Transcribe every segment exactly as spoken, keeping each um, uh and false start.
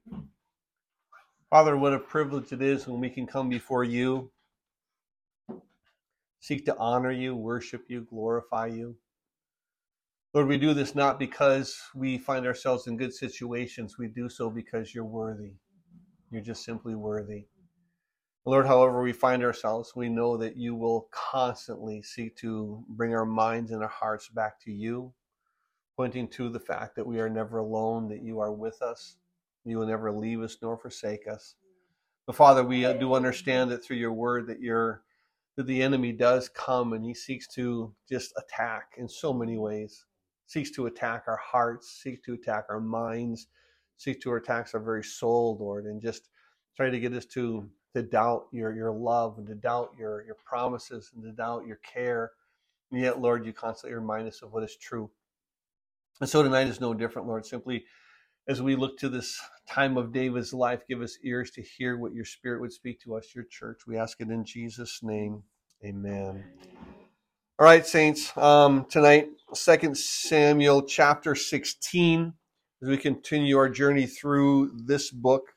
Father, what a privilege it is when we can come before you, seek to honor you, worship you, glorify you. Lord, we do this not because we find ourselves in good situations. We do so because you're worthy. You're just simply worthy. Lord, however we find ourselves, we know that you will constantly seek to bring our minds and our hearts back to you, pointing to the fact that we are never alone, that you are with us. You will never leave us nor forsake us. But Father, we do understand that through your word that you're, that the enemy does come and he seeks to just attack in so many ways. Seeks to attack our hearts, seeks to attack our minds, seeks to attack our very soul, Lord, and just try to get us to, to doubt your, your love and to doubt your, your promises and to doubt your care. And yet, Lord, you constantly remind us of what is true. And so tonight is no different, Lord. Simply as we look to this time of David's life, give us ears to hear what your Spirit would speak to us, your church. We ask it in Jesus' name. Amen. All right, saints. Um, tonight, Second Samuel chapter sixteen, as we continue our journey through this book.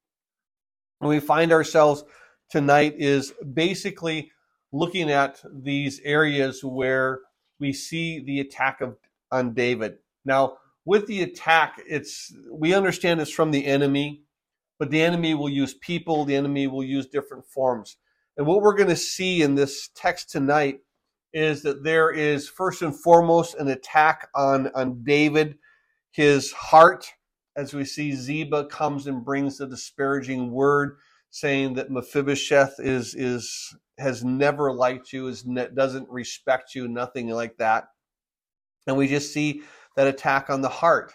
And we find ourselves tonight is basically looking at these areas where we see the attack of on David. Now, with the attack, it's we understand it's from the enemy, but the enemy will use people, the enemy will use different forms. And what we're going to see in this text tonight is that there is first and foremost an attack on, on David, his heart, as we see Ziba comes and brings the disparaging word saying that Mephibosheth is is has never liked you, is ne- doesn't respect you, nothing like that. And we just see that attack on the heart.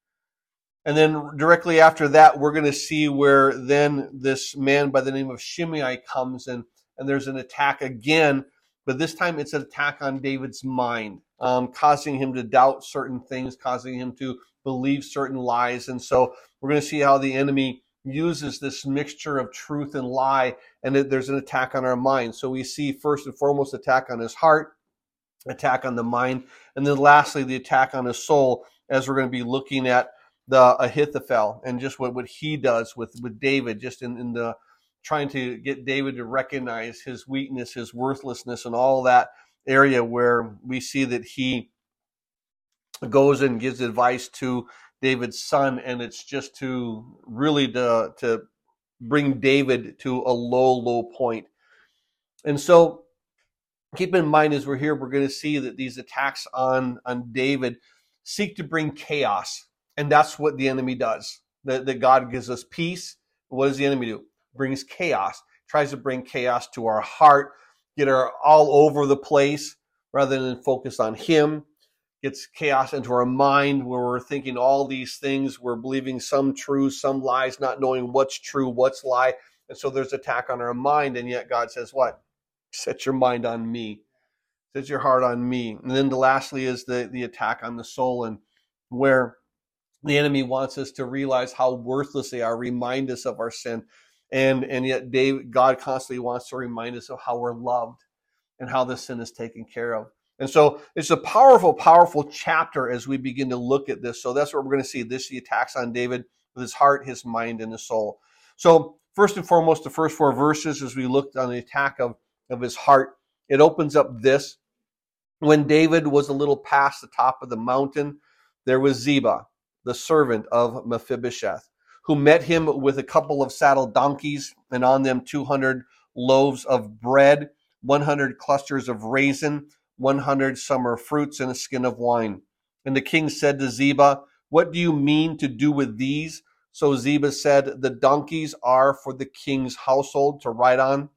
And then directly after that, we're going to see where then this man by the name of Shimei comes and, and there's an attack again, but this time it's an attack on David's mind, um, causing him to doubt certain things, causing him to believe certain lies. And so we're going to see how the enemy uses this mixture of truth and lie, and that there's an attack on our mind. So we see first and foremost attack on his heart, attack on the mind, and then lastly the attack on his soul, as we're going to be looking at the Ahithophel and just what, what he does with, with David, just in, in the trying to get David to recognize his weakness, his worthlessness, and all that area where we see that he goes and gives advice to David's son, and it's just to really to, to bring David to a low, low point. And so keep in mind as we're here, we're going to see that these attacks on, on David seek to bring chaos. And that's what the enemy does. That, that God gives us peace. What does the enemy do? Brings chaos. Tries to bring chaos to our heart, get her all over the place rather than focus on him. Gets chaos into our mind where we're thinking all these things. We're believing some true, some lies, not knowing what's true, what's lie. And so there's attack on our mind. And yet God says what? Set your mind on me. Set your heart on me. And then the lastly is the, the attack on the soul, and where the enemy wants us to realize how worthless they are, remind us of our sin. And, and yet David, God constantly wants to remind us of how we're loved and how the sin is taken care of. And so it's a powerful, powerful chapter as we begin to look at this. So that's what we're going to see. This the attacks on David with his heart, his mind, and his soul. So first and foremost, the first four verses, as we looked on the attack of, of his heart, it opens up this. When David was a little past the top of the mountain, there was Ziba, the servant of Mephibosheth, who met him with a couple of saddled donkeys, and on them two hundred loaves of bread, one hundred clusters of raisin, one hundred summer fruits, and a skin of wine. And the king said to Ziba, "What do you mean to do with these?" So Ziba said, "The donkeys are for the king's household to ride on,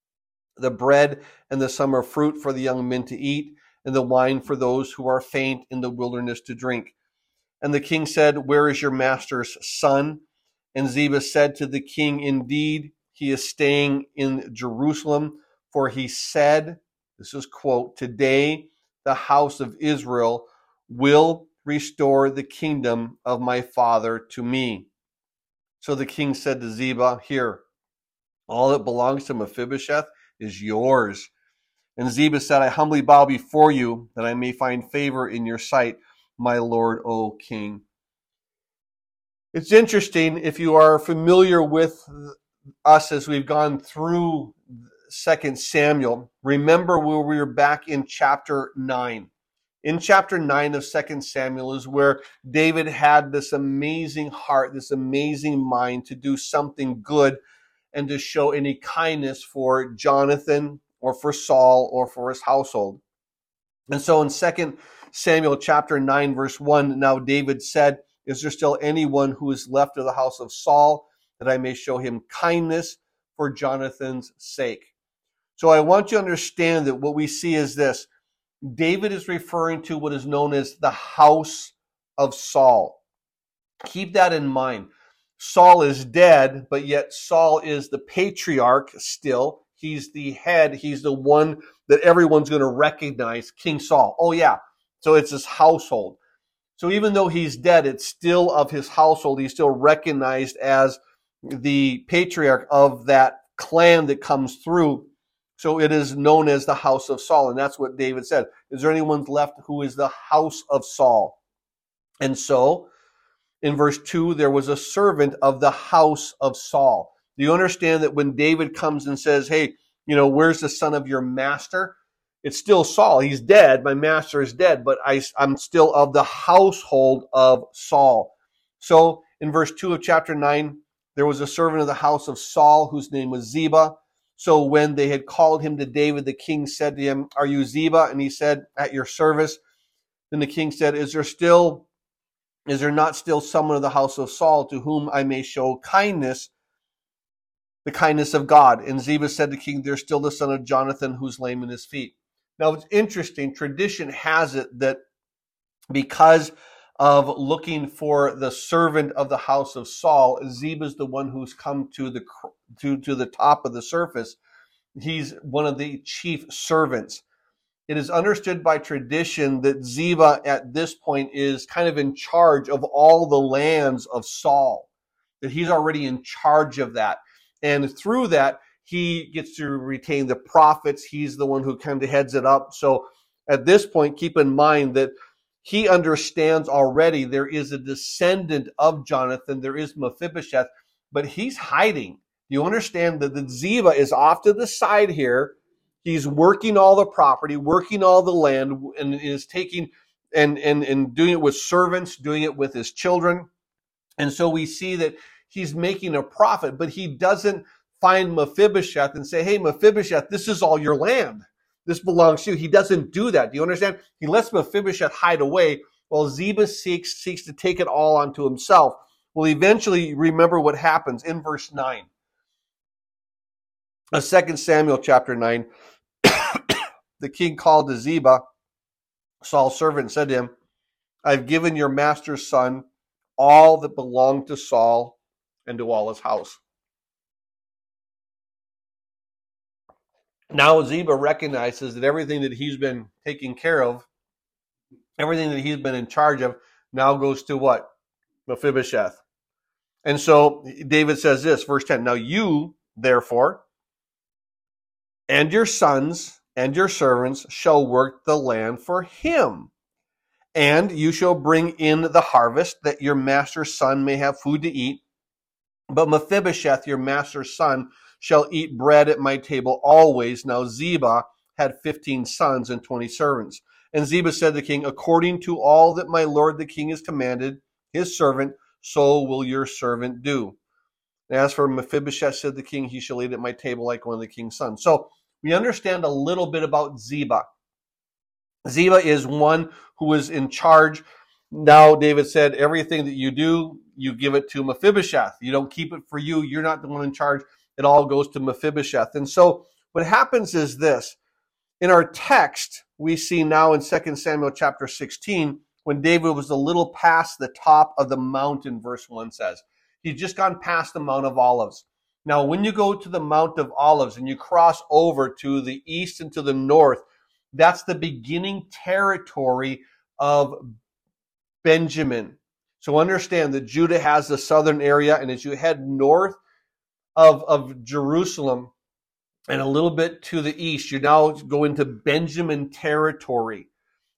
the bread and the summer fruit for the young men to eat, and the wine for those who are faint in the wilderness to drink." And the king said, "Where is your master's son?" And Ziba said to the king, "Indeed, he is staying in Jerusalem, for he said," this is quote, "today the house of Israel will restore the kingdom of my father to me." So the king said to Ziba, "Here, all that belongs to Mephibosheth is yours." And Ziba said, "I humbly bow before you, that I may find favor in your sight, my lord, O king." It's interesting if you are familiar with us as we've gone through Second Samuel. Remember where we were back in chapter nine. In chapter nine of Second Samuel is where David had this amazing heart, this amazing mind to do something good and to show any kindness for Jonathan or for Saul or for his household. And so in Second Samuel chapter nine, verse one, now David said, is there still anyone who is left of the house of Saul that I may show him kindness for Jonathan's sake? So I want you to understand that what we see is this. David is referring to what is known as the house of Saul. Keep that in mind. Saul is dead, but yet Saul is the patriarch still. He's the head. He's the one that everyone's going to recognize, King Saul. Oh yeah, so it's his household. So even though he's dead, it's still of his household. He's still recognized as the patriarch of that clan that comes through. So it is known as the house of Saul. And that's what David said. Is there anyone left who is the house of Saul? And so in verse two, there was a servant of the house of Saul. Do you understand that when David comes and says, hey, you know, where's the son of your master? It's still Saul. He's dead. My master is dead, but I, I'm still of the household of Saul. So in verse two of chapter nine, there was a servant of the house of Saul whose name was Ziba. So when they had called him to David, the king said to him, are you Ziba? And he said, at your service. Then the king said, is there still, is there not still someone of the house of Saul to whom I may show kindness, the kindness of God? And Ziba said to the king, there's still the son of Jonathan who's lame in his feet. Now it's interesting. Tradition has it that because of looking for the servant of the house of Saul, Ziba is the one who's come to the to, to the top of the surface. He's one of the chief servants. It is understood by tradition that Ziba at this point is kind of in charge of all the lands of Saul, that he's already in charge of that. And through that, he gets to retain the prophets. He's the one who kind of heads it up. So at this point, keep in mind that he understands already there is a descendant of Jonathan. There is Mephibosheth, but he's hiding. You understand that the Ziba is off to the side here. He's working all the property, working all the land, and is taking and, and, and doing it with servants, doing it with his children. And so we see that he's making a profit, but he doesn't find Mephibosheth and say, hey, Mephibosheth, this is all your land. This belongs to you. He doesn't do that. Do you understand? He lets Mephibosheth hide away while Ziba seeks, seeks to take it all onto himself. Well, eventually, remember what happens in verse nine. Uh, Second Samuel chapter nine, the king called to Ziba, Saul's servant, and said to him, I've given your master's son all that belonged to Saul and to all his house. Now Ziba recognizes that everything that he's been taking care of, everything that he's been in charge of, now goes to what? Mephibosheth. And so David says this, verse ten, now you, therefore, and your sons and your servants shall work the land for him. And you shall bring in the harvest, that your master's son may have food to eat. But Mephibosheth, your master's son, shall eat bread at my table always. Now Ziba had fifteen sons and twenty servants. And Ziba said to the king, according to all that my lord the king has commanded his servant, so will your servant do. And as for Mephibosheth, said the king, he shall eat at my table like one of the king's sons. So we understand a little bit about Ziba. Ziba is one who is in charge. Now David said, everything that you do, you give it to Mephibosheth. You don't keep it for you. You're not the one in charge. It all goes to Mephibosheth. And so what happens is this. In our text, we see now in Second Samuel chapter sixteen, when David was a little past the top of the mountain, verse one says. He'd just gone past the Mount of Olives. Now, when you go to the Mount of Olives and you cross over to the east and to the north, that's the beginning territory of Benjamin. So understand that Judah has the southern area, and as you head north of, of Jerusalem and a little bit to the east, you now go into Benjamin territory.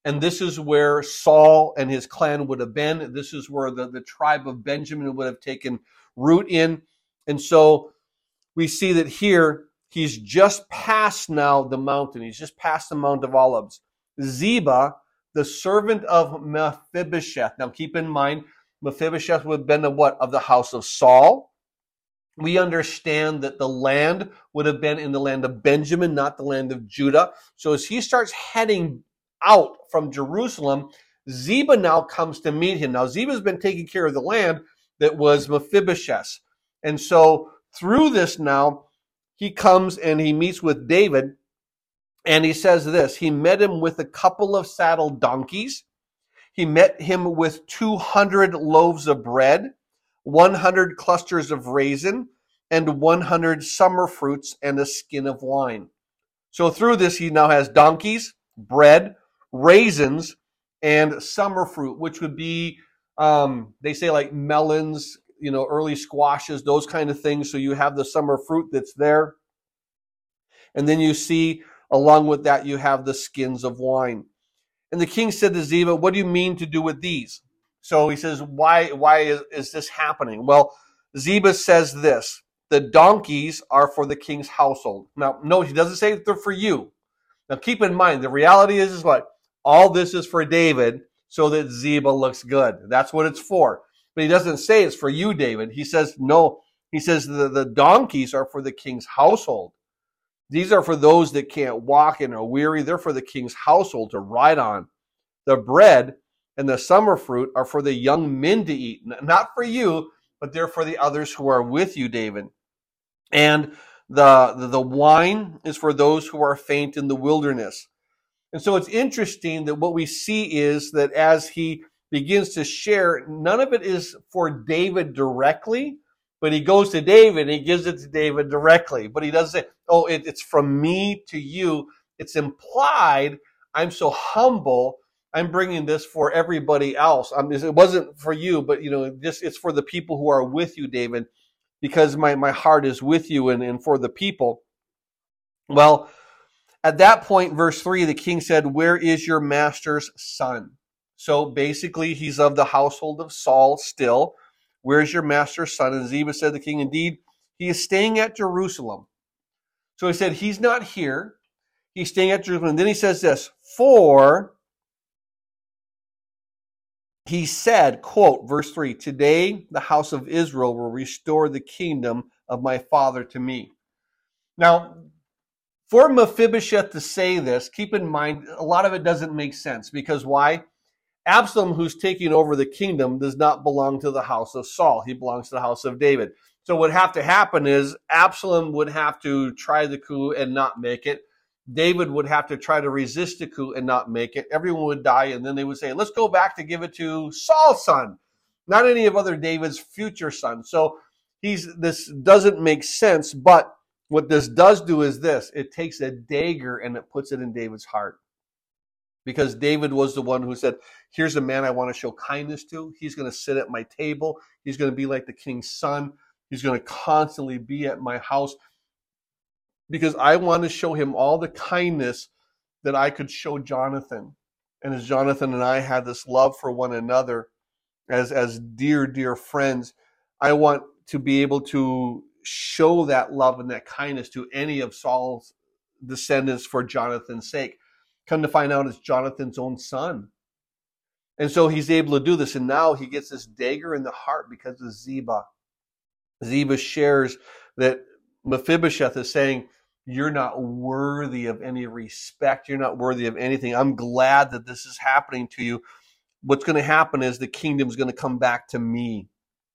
And this is where Saul and his clan would have been. This is where the, the tribe of Benjamin would have taken root in. And so we see that here, he's just past now the mountain. He's just past the Mount of Olives. Ziba, the servant of Mephibosheth. Now keep in mind, Mephibosheth would have been the what? Of the house of Saul. We understand that the land would have been in the land of Benjamin, not the land of Judah. So as he starts heading out from Jerusalem, Ziba now comes to meet him. Now Ziba's been taking care of the land that was Mephibosheth. And so through this now, he comes and he meets with David, and he says this: he met him with a couple of saddled donkeys. He met him with two hundred loaves of bread, one hundred clusters of raisin, and one hundred summer fruits, and a skin of wine. So through this, he now has donkeys, bread, raisins, and summer fruit, which would be, um, they say like melons, you know, early squashes, those kind of things. So you have the summer fruit that's there. And then you see, along with that, you have the skins of wine. And the king said to Ziba, what do you mean to do with these? So he says, why, why is, is this happening? Well, Ziba says this: the donkeys are for the king's household. Now, no, he doesn't say they're for you. Now, keep in mind, the reality is, is what? All this is for David so that Ziba looks good. That's what it's for. But he doesn't say it's for you, David. He says, no. He says the, the donkeys are for the king's household. These are for those that can't walk and are weary. They're for the king's household to ride on. The bread and the summer fruit are for the young men to eat. Not for you, but they're for the others who are with you, David. And the, the, the wine is for those who are faint in the wilderness. And so it's interesting that what we see is that as he begins to share, none of it is for David directly, but he goes to David and he gives it to David directly. But he doesn't say, oh, it, it's from me to you. It's implied, I'm so humble, I'm bringing this for everybody else. I mean, it wasn't for you, but you know, this it's for the people who are with you, David, because my, my heart is with you and, and for the people. Well, at that point, verse three, the king said, where is your master's son? So basically, he's of the household of Saul still. Where's your master's son? And Ziba said to the king, indeed, he is staying at Jerusalem. So he said, he's not here. He's staying at Jerusalem. And then he says this, for he said, quote, verse three, today the house of Israel will restore the kingdom of my father to me. Now, for Mephibosheth to say this, keep in mind, a lot of it doesn't make sense. Because why? Absalom, who's taking over the kingdom, does not belong to the house of Saul. He belongs to the house of David. So what would have to happen is Absalom would have to try the coup and not make it. David would have to try to resist the coup and not make it. Everyone would die, and then they would say, let's go back to give it to Saul's son, not any of other David's future sons. So he's this doesn't make sense, but what this does do is this. It takes a dagger and it puts it in David's heart. Because David was the one who said, here's a man I want to show kindness to. He's going to sit at my table. He's going to be like the king's son. He's going to constantly be at my house. Because I want to show him all the kindness that I could show Jonathan. And as Jonathan and I had this love for one another as, as dear, dear friends, I want to be able to show that love and that kindness to any of Saul's descendants for Jonathan's sake. Come to find out it's Jonathan's own son. And so he's able to do this. And now he gets this dagger in the heart because of Ziba. Ziba shares that Mephibosheth is saying, you're not worthy of any respect. You're not worthy of anything. I'm glad that this is happening to you. What's going to happen is the kingdom's going to come back to me.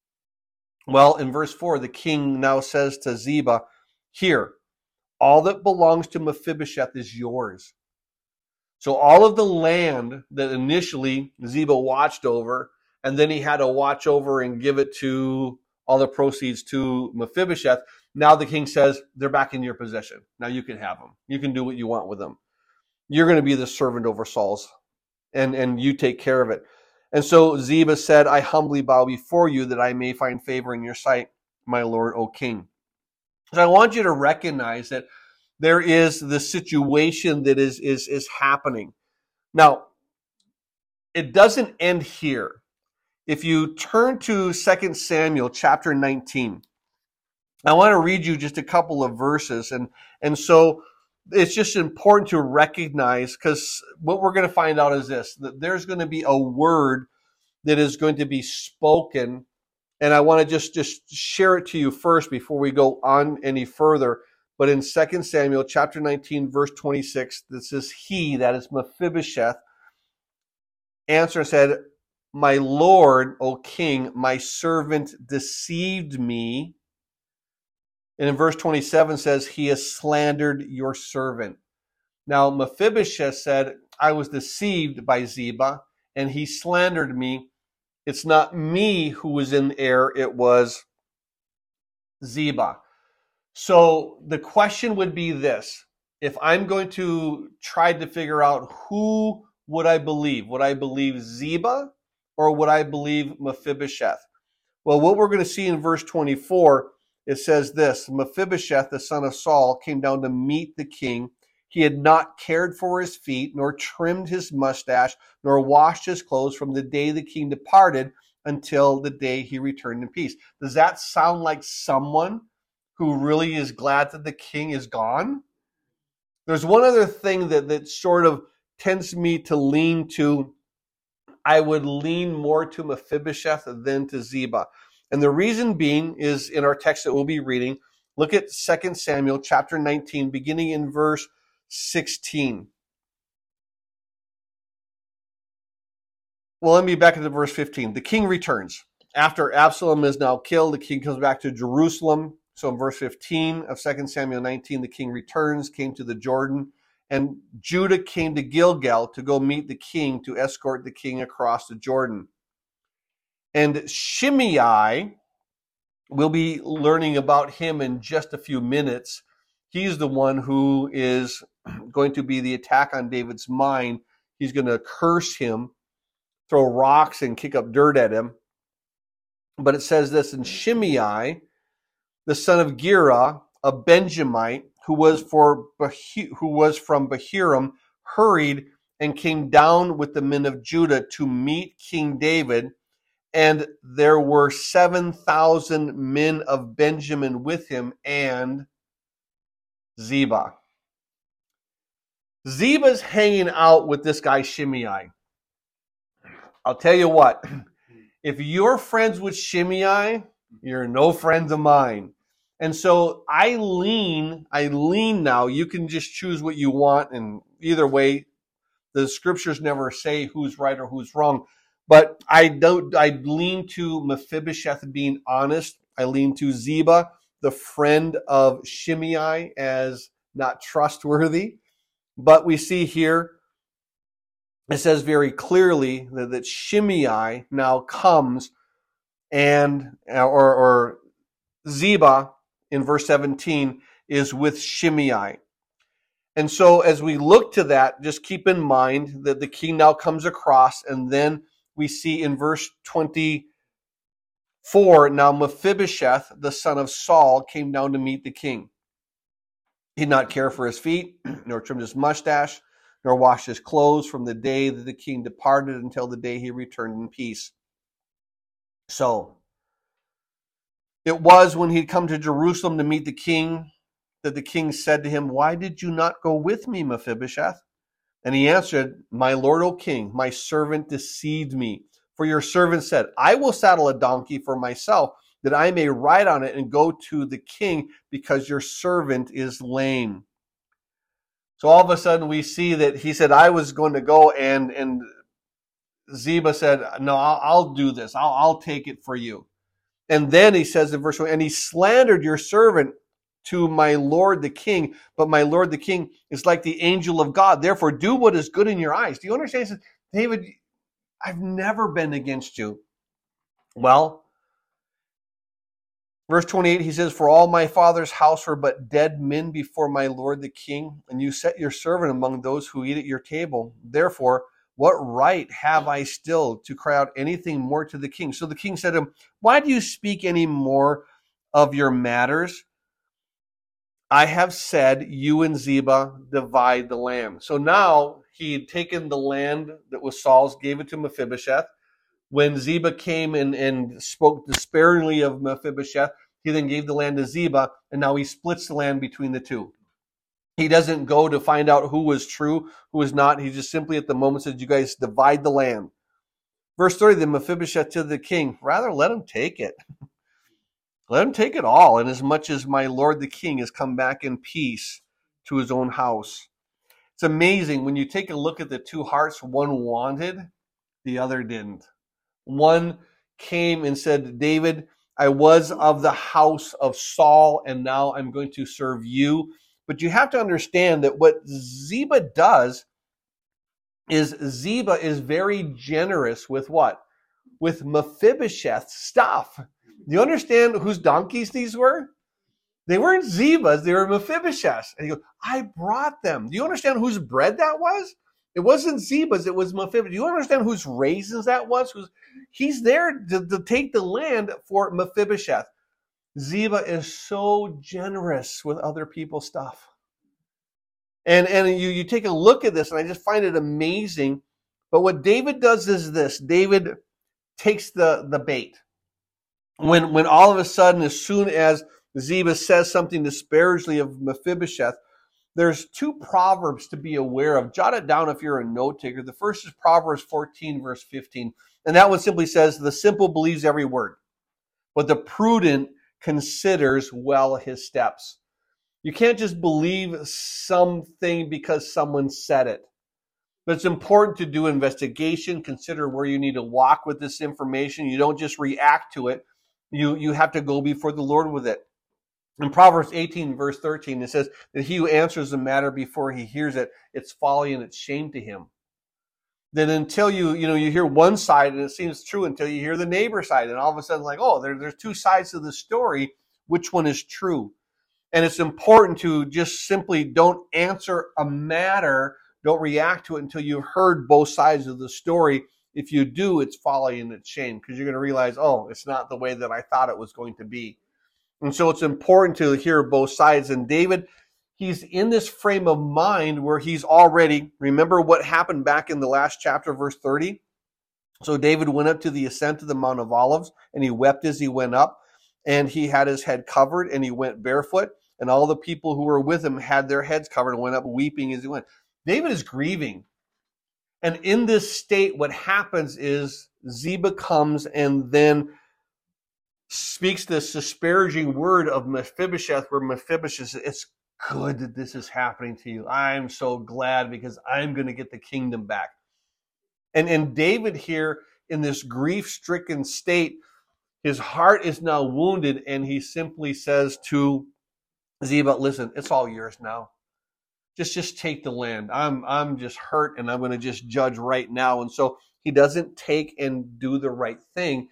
Well, in verse four, the king now says to Ziba, here, all that belongs to Mephibosheth is yours. So all of the land that initially Ziba watched over, and then he had to watch over and give it to all the proceeds to Mephibosheth, now the king says, they're back in your possession. Now you can have them. You can do what you want with them. You're going to be the servant over Saul's, and, and you take care of it. And so Ziba said, I humbly bow before you that I may find favor in your sight, my lord, O king. So I want you to recognize that there is the situation that is, is, is happening. Now, it doesn't end here. If you turn to Second Samuel chapter nineteen, I want to read you just a couple of verses. And, and so it's just important to recognize, because what we're going to find out is this, that there's going to be a word that is going to be spoken. And I want to just, just share it to you first before we go on any further. But in Second Samuel chapter nineteen, verse twenty-six, this is he, that is Mephibosheth, answered and said, my Lord, O king, my servant deceived me. And in verse twenty-seven says, he has slandered your servant. Now Mephibosheth said, I was deceived by Ziba, and he slandered me. It's not me who was in error, it was Ziba. So the question would be this: if I'm going to try to figure out who would I believe, would I believe Ziba or would I believe Mephibosheth? Well, what we're going to see in verse twenty-four, it says this: Mephibosheth, the son of Saul, came down to meet the king. He had not cared for his feet, nor trimmed his mustache, nor washed his clothes from the day the king departed until the day he returned in peace. Does that sound like someone who really is glad that the king is gone? There's one other thing that, that sort of tends me to lean to. I would lean more to Mephibosheth than to Ziba. And the reason being is in our text that we'll be reading. Look at Second Samuel chapter nineteen, beginning in verse sixteen. Well, let me back into verse fifteen. The king returns. After Absalom is now killed, the king comes back to Jerusalem. So in verse fifteen of Second Samuel nineteen, the king returns, came to the Jordan, and Judah came to Gilgal to go meet the king, to escort the king across the Jordan. And Shimei, we'll be learning about him in just a few minutes. He's the one who is going to be the attack on David's mind. He's going to curse him, throw rocks and kick up dirt at him. But it says this: in Shimei, the son of Gera, a Benjamite, who was for who was from Bahurim, hurried and came down with the men of Judah to meet King David, and there were seven thousand men of Benjamin with him, and Ziba. Ziba's hanging out with this guy Shimei. I'll tell you what, if you're friends with Shimei, you're no friends of mine. And so I lean, I lean now. You can just choose what you want, and either way, the scriptures never say who's right or who's wrong. But I don't. I lean to Mephibosheth being honest. I lean to Ziba, the friend of Shimei, as not trustworthy. But we see here, it says very clearly that, that Shimei now comes, and or, or Ziba in verse seventeen is with Shimei. And so as we look to that, just keep in mind that the king now comes across, and then we see in verse twenty-four, now Mephibosheth, the son of Saul, came down to meet the king. He did not care for his feet, nor trimmed his mustache, nor washed his clothes from the day that the king departed until the day he returned in peace. So it was when he'd come to Jerusalem to meet the king that the king said to him, why did you not go with me, Mephibosheth? And he answered, my lord, O king, my servant deceived me. For your servant said, I will saddle a donkey for myself, that I may ride on it and go to the king, because your servant is lame. So all of a sudden we see that he said, I was going to go, and, and Ziba said, no, I'll, I'll do this. I'll, I'll take it for you. And then he says in verse one, and he slandered your servant to my lord the king, but my lord the king is like the angel of God. Therefore, do what is good in your eyes. Do you understand? He says, David, I've never been against you. Well, verse twenty-eight, he says, for all my father's house were but dead men before my lord the king, and you set your servant among those who eat at your table. Therefore, what right have I still to cry out anything more to the king? So the king said to him, why do you speak any more of your matters? I have said, you and Ziba divide the land. So now he had taken the land that was Saul's, gave it to Mephibosheth. When Ziba came and, and spoke disparagingly of Mephibosheth, he then gave the land to Ziba, and now he splits the land between the two. He doesn't go to find out who was true, who was not. He just simply at the moment says, you guys divide the land. Verse thirty, then Mephibosheth to the king, rather let him take it. Let him take it all, inasmuch as my lord the king has come back in peace to his own house. It's amazing when you take a look at the two hearts, one wanted, the other didn't. One came and said, David, I was of the house of Saul, and now I'm going to serve you. But you have to understand that what Ziba does is Ziba is very generous with what? With Mephibosheth's stuff. Do you understand whose donkeys these were? They weren't Ziba's, they were Mephibosheth's. And he goes, I brought them. Do you understand whose bread that was? It wasn't Ziba's, it was Mephibosheth. Do you understand whose raisins that was? He's there to, to take the land for Mephibosheth. Ziba is so generous with other people's stuff. And, and you, you take a look at this, and I just find it amazing. But what David does is this. David takes the, the bait. When, when all of a sudden, as soon as Ziba says something disparagingly of Mephibosheth, there's two proverbs to be aware of. Jot it down if you're a note taker. The first is Proverbs fourteen, verse fifteen. And that one simply says, the simple believes every word, but the prudent considers well his steps. You can't just believe something because someone said it. But it's important to do investigation, consider where you need to walk with this information. You don't just react to it. You, you have to go before the Lord with it. In Proverbs eighteen, verse thirteen, it says that he who answers the matter before he hears it, it's folly and it's shame to him. Then until you, you know, you hear one side and it seems true until you hear the neighbor side. And all of a sudden, like, oh, there, there's two sides to the story. Which one is true? And it's important to just simply don't answer a matter, don't react to it until you've heard both sides of the story. If you do, it's folly and it's shame, because you're going to realize, oh, it's not the way that I thought it was going to be. And so it's important to hear both sides. And David, he's in this frame of mind where he's already, remember what happened back in the last chapter, verse thirty? So David went up to the ascent of the Mount of Olives, and he wept as he went up, and he had his head covered, and he went barefoot, and all the people who were with him had their heads covered and went up weeping as he went. David is grieving. And in this state, what happens is Ziba comes and then speaks this disparaging word of Mephibosheth, where Mephibosheth says, it's good that this is happening to you. I'm so glad because I'm going to get the kingdom back. And, and David here in this grief-stricken state, his heart is now wounded, and he simply says to Ziba, listen, it's all yours now. Just, just take the land. I'm, I'm just hurt, and I'm going to just judge right now. And so he doesn't take and do the right thing.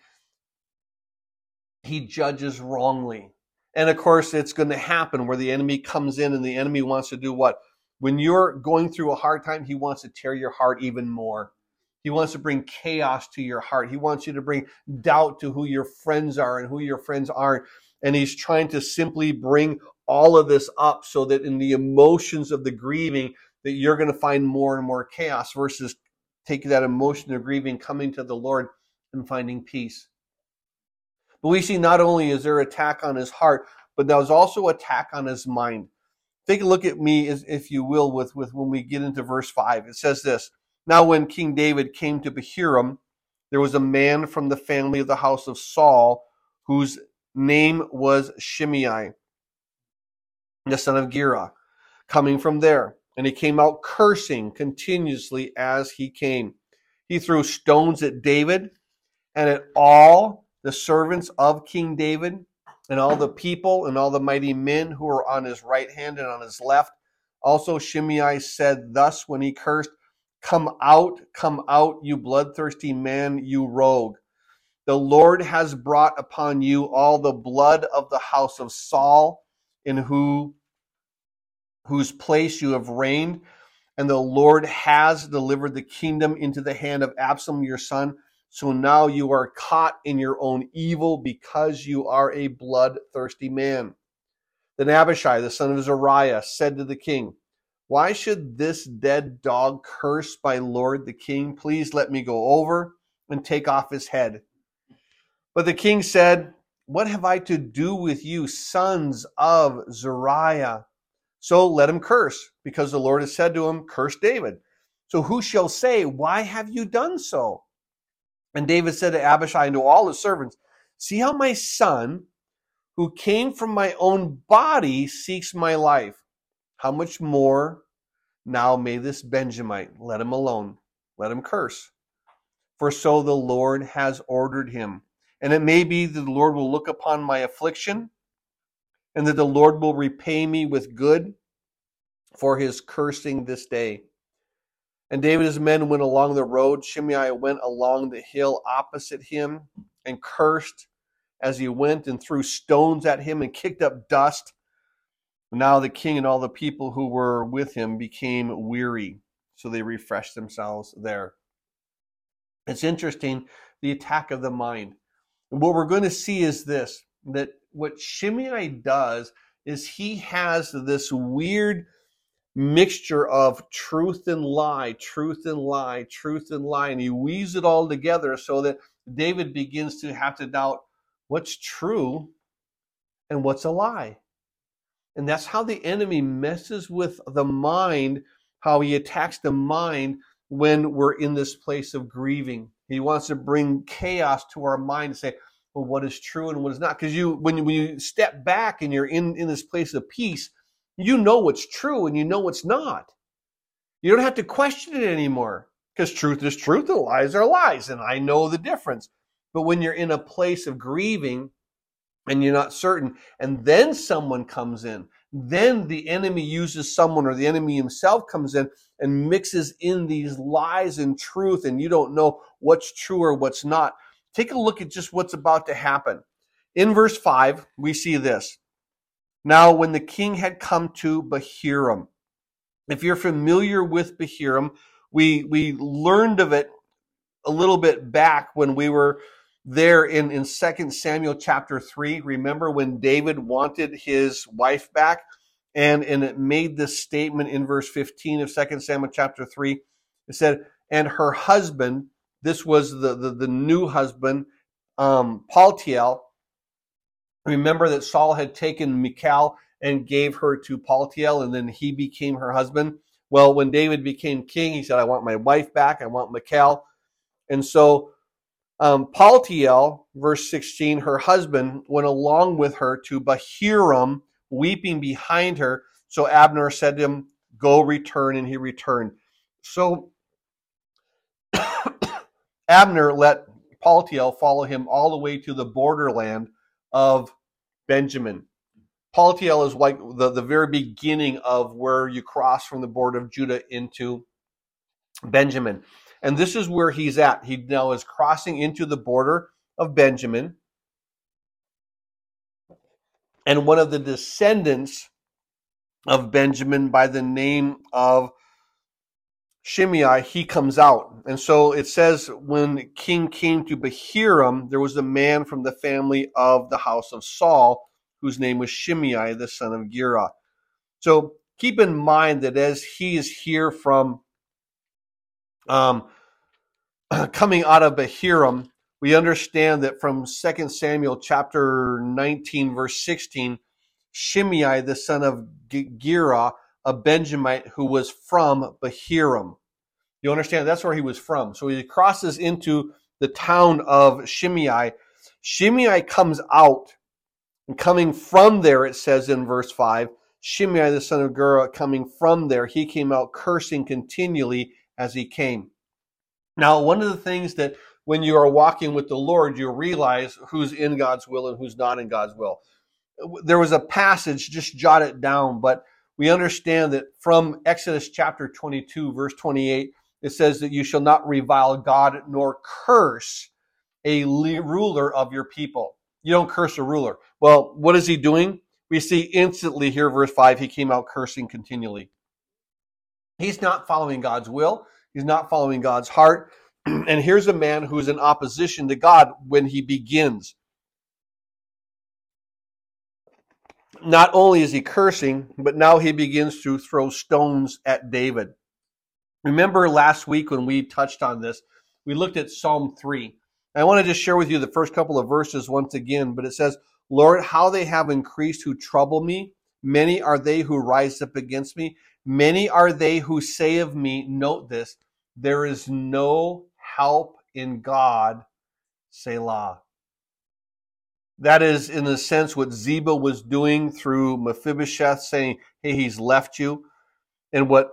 He judges wrongly. And of course, it's going to happen where the enemy comes in, and the enemy wants to do what? When you're going through a hard time, he wants to tear your heart even more. He wants to bring chaos to your heart. He wants you to bring doubt to who your friends are and who your friends aren't. And he's trying to simply bring all of this up so that in the emotions of the grieving, that you're going to find more and more chaos, versus taking that emotion of grieving, coming to the Lord and finding peace. But we see not only is there attack on his heart, but there was also attack on his mind. Take a look at me, if you will, with, with when we get into verse five. It says this, now when King David came to Bahurim, there was a man from the family of the house of Saul, whose name was Shimei, the son of Gera, coming from there. And he came out cursing continuously as he came. He threw stones at David and at all the servants of King David, and all the people and all the mighty men who were on his right hand and on his left. Also Shimei said thus when he cursed, come out, come out, you bloodthirsty man, you rogue. The Lord has brought upon you all the blood of the house of Saul, in who, whose place you have reigned. And the Lord has delivered the kingdom into the hand of Absalom your son. So now you are caught in your own evil, because you are a bloodthirsty man. Then Abishai, the son of Zeruiah, said to the king, Why should this dead dog curse my lord the king? Please let me go over and take off his head. But the king said, what have I to do with you, sons of Zeruiah? So let him curse, because the Lord has said to him, curse David. So who shall say, why have you done so? And David said to Abishai and to all his servants, see how my son, who came from my own body, seeks my life. How much more now may this Benjamite, let him alone, let him curse. For so the Lord has ordered him. And it may be that the Lord will look upon my affliction, and that the Lord will repay me with good for his cursing this day. And David and his men went along the road. Shimei went along the hill opposite him and cursed as he went, and threw stones at him and kicked up dust. Now the king and all the people who were with him became weary, so they refreshed themselves there. It's interesting, the attack of the mind. And what we're going to see is this, that what Shimei does is he has this weird mixture of truth and lie, truth and lie, truth and lie, and he weaves it all together so that David begins to have to doubt what's true and what's a lie. And that's how the enemy messes with the mind, how he attacks the mind when we're in this place of grieving. He wants to bring chaos to our mind and say, well, what is true and what is not? Because you, when you, when you step back and you're in, in this place of peace, you know what's true and you know what's not. You don't have to question it anymore, because truth is truth and lies are lies, and I know the difference. But when you're in a place of grieving and you're not certain, and then someone comes in, then the enemy uses someone, or the enemy himself comes in and mixes in these lies and truth, and you don't know what's true or what's not. Take a look at just what's about to happen. In verse five, we see this. Now, when the king had come to Bahurim, if you're familiar with Bahurim, we, we learned of it a little bit back when we were there in, in Second Samuel chapter three. Remember when David wanted his wife back? And, and it made this statement in verse fifteen of Second Samuel chapter three. It said, and her husband, this was the, the, the new husband, um, Paltiel. Remember that Saul had taken Michal and gave her to Paltiel, and then he became her husband. Well, when David became king, he said, I want my wife back. I want Michal. And so um, Paltiel, verse sixteen, her husband went along with her to Bahurim, weeping behind her. So Abner said to him, go return, and he returned. So Abner let Paltiel follow him all the way to the borderland of Benjamin. Paltiel is like the, the very beginning of where you cross from the border of Judah into Benjamin. And this is where he's at. He now is crossing into the border of Benjamin. And one of the descendants of Benjamin by the name of Shimei, he comes out. And so it says when the king came to Bahurim, there was a man from the family of the house of Saul, whose name was Shimei, the son of Gera. So keep in mind that as he is here from um, coming out of Bahurim, we understand that from Second Samuel chapter nineteen, verse sixteen, Shimei, the son of Gera, a Benjamite who was from Bahurim. You understand? That's where he was from. So he crosses into the town of Shimei. Shimei comes out, and coming from there, it says in verse five, Shimei, the son of Gera, coming from there, he came out cursing continually as he came. Now, one of the things that when you are walking with the Lord, you realize who's in God's will and who's not in God's will. There was a passage, just jot it down, but we understand that from Exodus chapter twenty-two, verse twenty-eight, it says that you shall not revile God nor curse a ruler of your people. You don't curse a ruler. Well, what is he doing? We see instantly here, verse five, he came out cursing continually. He's not following God's will. He's not following God's heart. And here's a man who's in opposition to God when he begins. not only is he cursing, but now he begins to throw stones at David. Remember last week when we touched on this, we looked at Psalm three. I want to just share with you the first couple of verses once again, but it says, Lord, how they have increased who trouble me. Many are they who rise up against me. Many are they who say of me, note this, there is no help in God, Selah. That is, in a sense, what Ziba was doing through Mephibosheth, saying, hey, he's left you. And what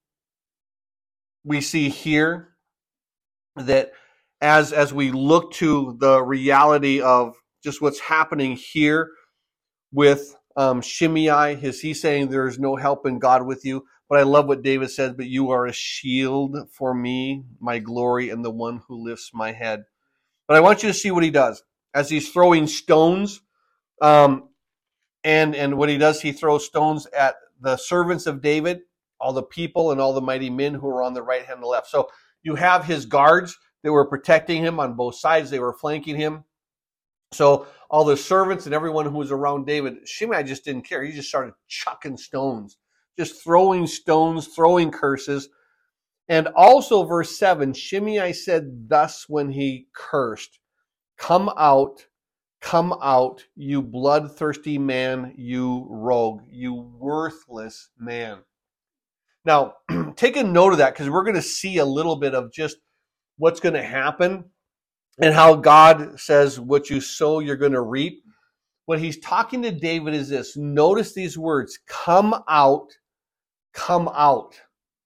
we see here, that as, as we look to the reality of just what's happening here with um, Shimei, is he saying there is no help in God with you? But I love what David says, but you are a shield for me, my glory, and the one who lifts my head. But I want you to see what he does. As he's throwing stones, um, and, and what he does, he throws stones at the servants of David, all the people and all the mighty men who are on the right hand and the left. So you have his guards that were protecting him on both sides. They were flanking him. So all the servants and everyone who was around David, Shimei just didn't care. He just started chucking stones, just throwing stones, throwing curses. And also verse seven, Shimei said thus when he cursed, come out, come out, you bloodthirsty man, you rogue, you worthless man. Now, take a note of that, because we're going to see a little bit of just what's going to happen and how God says what you sow, you're going to reap. What he's talking to David is this. Notice these words, come out, come out.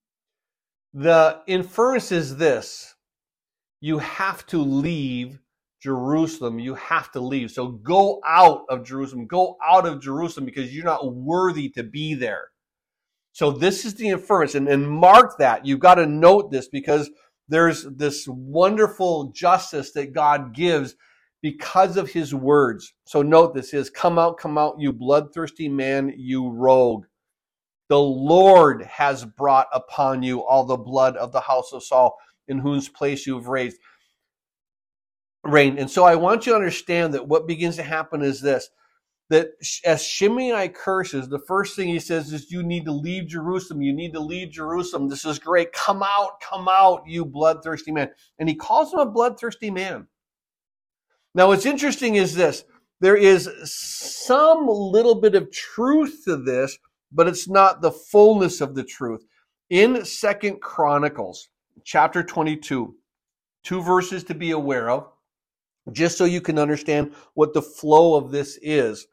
The inference is this. You have to leave Jerusalem. You have to leave. So go out of Jerusalem. Go out of Jerusalem because you're not worthy to be there. So this is the inference. And, and mark that. You've got to note this, because there's this wonderful justice that God gives because of his words. So note this is, come out, come out, you bloodthirsty man, you rogue. The Lord has brought upon you all the blood of the house of Saul, in whose place you've raised. Reigned. And so I want you to understand that what begins to happen is this, that as Shimei curses, the first thing he says is, you need to leave Jerusalem. You need to leave Jerusalem. This is great. Come out, come out, you bloodthirsty man. And he calls him a bloodthirsty man. Now, what's interesting is this. There is some little bit of truth to this, but it's not the fullness of the truth. In Second Chronicles, chapter twenty-two, two verses to be aware of, just so you can understand what the flow of this is.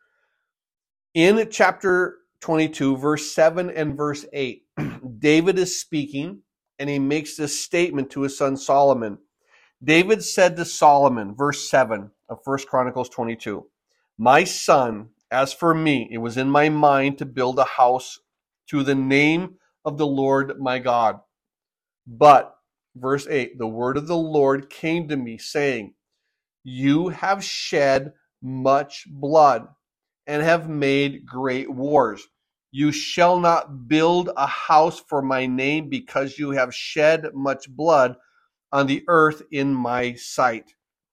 In chapter twenty-two, verse seven and verse eight, David is speaking, and he makes this statement to his son Solomon. David said to Solomon, verse seven of First Chronicles twenty-two, my son, as for me, it was in my mind to build a house to the name of the Lord my God. But, verse eight, the word of the Lord came to me, saying, you have shed much blood and have made great wars. You shall not build a house for my name, because you have shed much blood on the earth in my sight.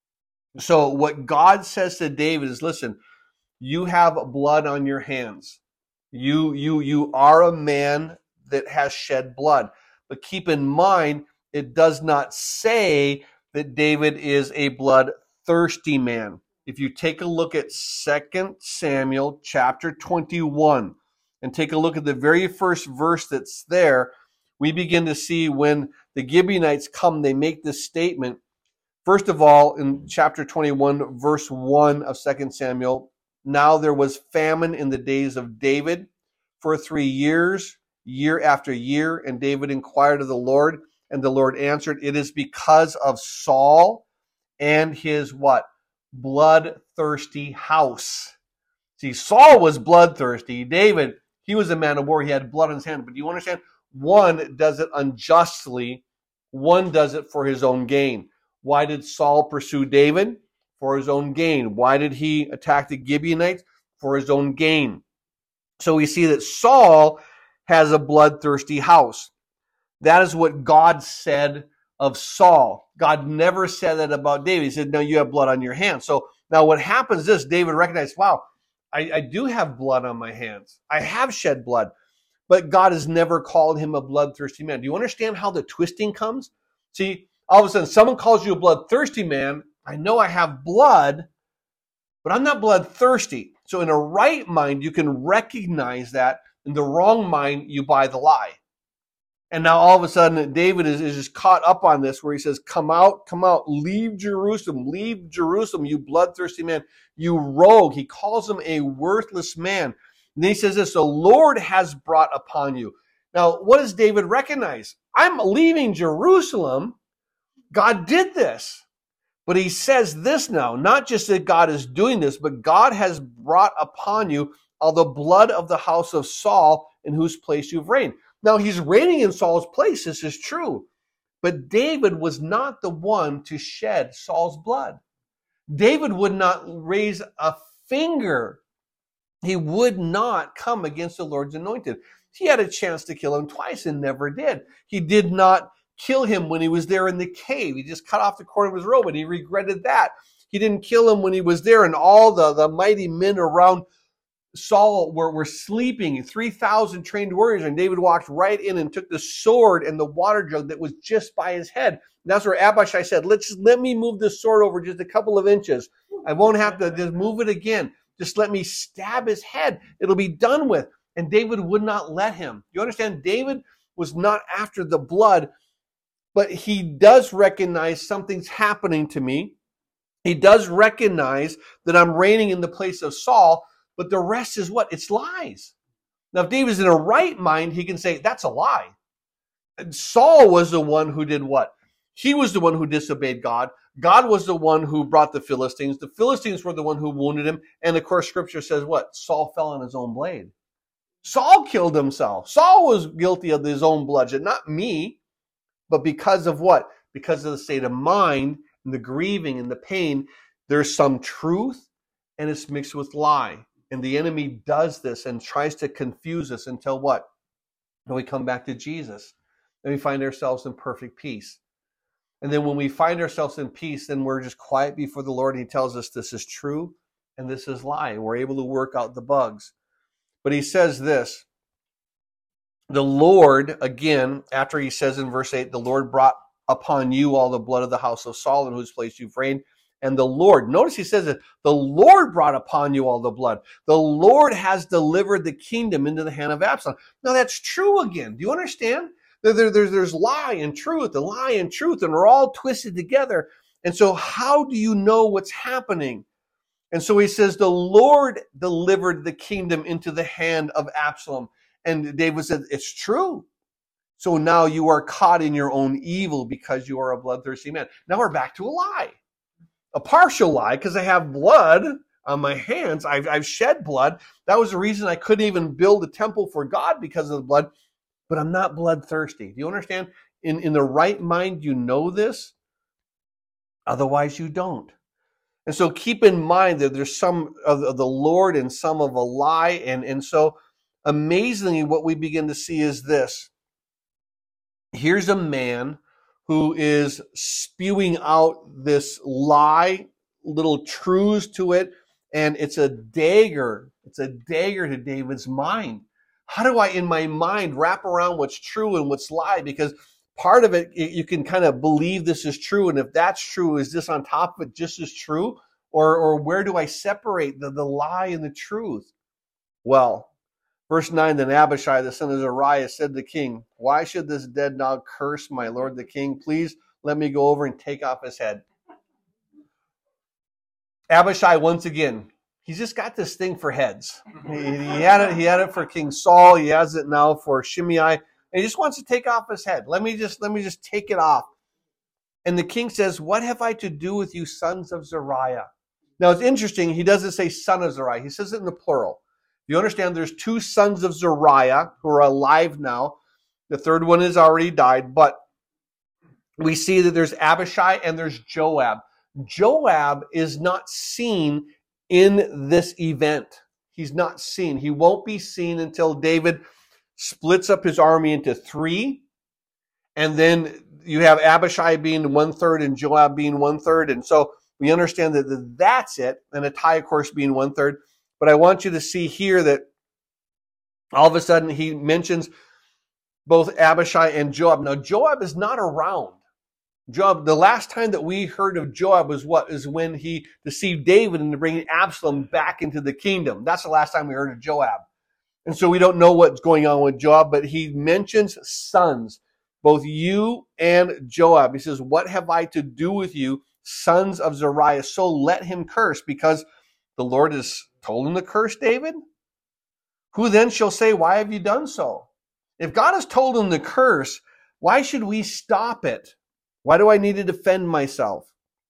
So what God says to David is, listen, you have blood on your hands. You, you, you are a man that has shed blood. But keep in mind, it does not say that David is a bloodthirsty man. If you take a look at Second Samuel chapter twenty-one and take a look at the very first verse that's there, we begin to see when the Gibeonites come, they make this statement. First of all, in chapter twenty-one, verse one of Second Samuel, now there was famine in the days of David for three years, year after year, and David inquired of the Lord, and the Lord answered, it is because of Saul and his what? Bloodthirsty house. See, Saul was bloodthirsty. David, he was a man of war. He had blood on his hand. But do you understand? One does it unjustly. One does it for his own gain. Why did Saul pursue David? For his own gain. Why did he attack the Gibeonites? For his own gain. So we see that Saul has a bloodthirsty house. That is what God said of Saul. God never said that about David. He said, no, you have blood on your hands. So now what happens is David recognized, wow, I, I do have blood on my hands. I have shed blood. But God has never called him a bloodthirsty man. Do you understand how the twisting comes? See, all of a sudden, someone calls you a bloodthirsty man. I know I have blood, but I'm not bloodthirsty. So in a right mind, you can recognize that. In the wrong mind, you buy the lie. And now all of a sudden, David is, is just caught up on this where he says, come out, come out, leave Jerusalem, leave Jerusalem, you bloodthirsty man, you rogue. He calls him a worthless man. And then he says this, the Lord has brought upon you. Now, what does David recognize? I'm leaving Jerusalem. God did this. But he says this now, not just that God is doing this, but God has brought upon you all the blood of the house of Saul, in whose place you've reigned. Now, he's reigning in Saul's place. This is true. But David was not the one to shed Saul's blood. David would not raise a finger. He would not come against the Lord's anointed. He had a chance to kill him twice and never did. He did not kill him when he was there in the cave. He just cut off the corner of his robe and he regretted that. He didn't kill him when he was there and all the, the mighty men around Saul were, were sleeping, three thousand trained warriors, and David walked right in and took the sword and the water jug that was just by his head. And that's where Abishai said, Let's just, let me move this sword over just a couple of inches. I won't have to just move it again. Just let me stab his head. It'll be done with. And David would not let him. You understand? David was not after the blood, but he does recognize something's happening to me. He does recognize that I'm reigning in the place of Saul, but the rest is what? It's lies. Now, if David's in a right mind, he can say, that's a lie. And Saul was the one who did what? He was the one who disobeyed God. God was the one who brought the Philistines. The Philistines were the one who wounded him. And of course, Scripture says what? Saul fell on his own blade. Saul killed himself. Saul was guilty of his own bloodshed, not me. But because of what? Because of the state of mind and the grieving and the pain, there's some truth and it's mixed with lie. And the enemy does this and tries to confuse us until what? When we come back to Jesus. Then we find ourselves in perfect peace. And then when we find ourselves in peace, then we're just quiet before the Lord. And he tells us this is true and this is lie. And we're able to work out the bugs. But he says this. The Lord, again, after he says in verse eight, the Lord brought upon you all the blood of the house of Saul, in whose place you've reigned. And the Lord, notice he says that the Lord brought upon you all the blood. The Lord has delivered the kingdom into the hand of Absalom. Now that's true again. Do you understand? There, there, there's, there's lie and truth, and lie and truth, and we're all twisted together. And so how do you know what's happening? And so he says, the Lord delivered the kingdom into the hand of Absalom. And David said, it's true. So now you are caught in your own evil because you are a bloodthirsty man. Now we're back to a lie. A partial lie, because I have blood on my hands. I've, I've shed blood. That was the reason I couldn't even build a temple for God, because of the blood. But I'm not bloodthirsty. Do you understand? In, in the right mind, you know this. Otherwise, you don't. And so keep in mind that there's some of the Lord and some of a lie. And, and so amazingly, what we begin to see is this. Here's a man who is spewing out this lie, little truths to it, and it's a dagger. It's a dagger to David's mind. How do I, in my mind, wrap around what's true and what's lie? Because part of it, you can kind of believe this is true, and if that's true, is this on top of it just as true? Or, or where do I separate the, the lie and the truth? Well, verse nine, then Abishai, the son of Zeruiah, said to the king, why should this dead dog curse my lord the king? Please let me go over and take off his head. Abishai, once again, he's just got this thing for heads. He, he had it, he had it for King Saul. He has it now for Shimei. And he just wants to take off his head. Let me just, let me just take it off. And the king says, what have I to do with you, sons of Zeruiah? Now it's interesting. He doesn't say son of Zeruiah. He says it in the plural. You understand there's two sons of Zeruiah who are alive now. The third one has already died, but we see that there's Abishai and there's Joab. Joab is not seen in this event. He's not seen. He won't be seen until David splits up his army into three. And then you have Abishai being one third and Joab being one third. And so we understand that that's it. And Ittai, of course, being one third. But I want you to see here that all of a sudden he mentions both Abishai and Joab. Now, Joab is not around. Joab, the last time that we heard of Joab was what? Is when he deceived David into bringing Absalom back into the kingdom. That's the last time we heard of Joab. And so we don't know what's going on with Joab, but he mentions sons, both you and Joab. He says, what have I to do with you, sons of Zeruiah? So let him curse, because the Lord has told him to curse David. Who then shall say, why have you done so? If God has told him to curse, why should we stop it? Why do I need to defend myself?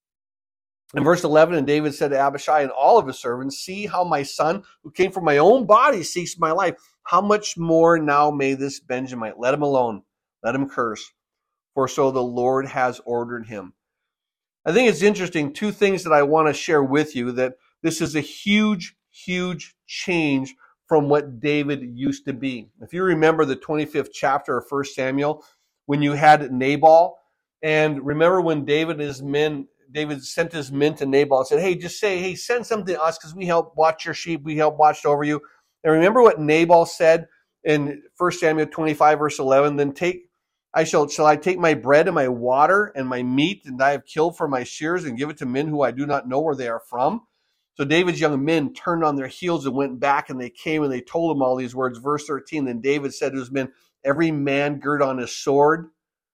In verse eleven, and David said to Abishai and all of his servants, see how my son, who came from my own body, seeks my life. How much more now may this Benjamite? Let him alone. Let him curse. For so the Lord has ordered him. I think it's interesting, two things that I want to share with you, that this is a huge, huge change from what David used to be. If you remember the twenty-fifth chapter of First Samuel, when you had Nabal, and remember when David and his men, David sent his men to Nabal and said, hey, just say, hey, send something to us because we help watch your sheep. We help watch over you. And remember what Nabal said in First Samuel twenty-five, verse eleven, then take, I shall, shall I take my bread and my water and my meat and I have killed for my shears and give it to men who I do not know where they are from? So David's young men turned on their heels and went back, and they came and they told him all these words. Verse thirteen, then David said to his men, every man gird on his sword.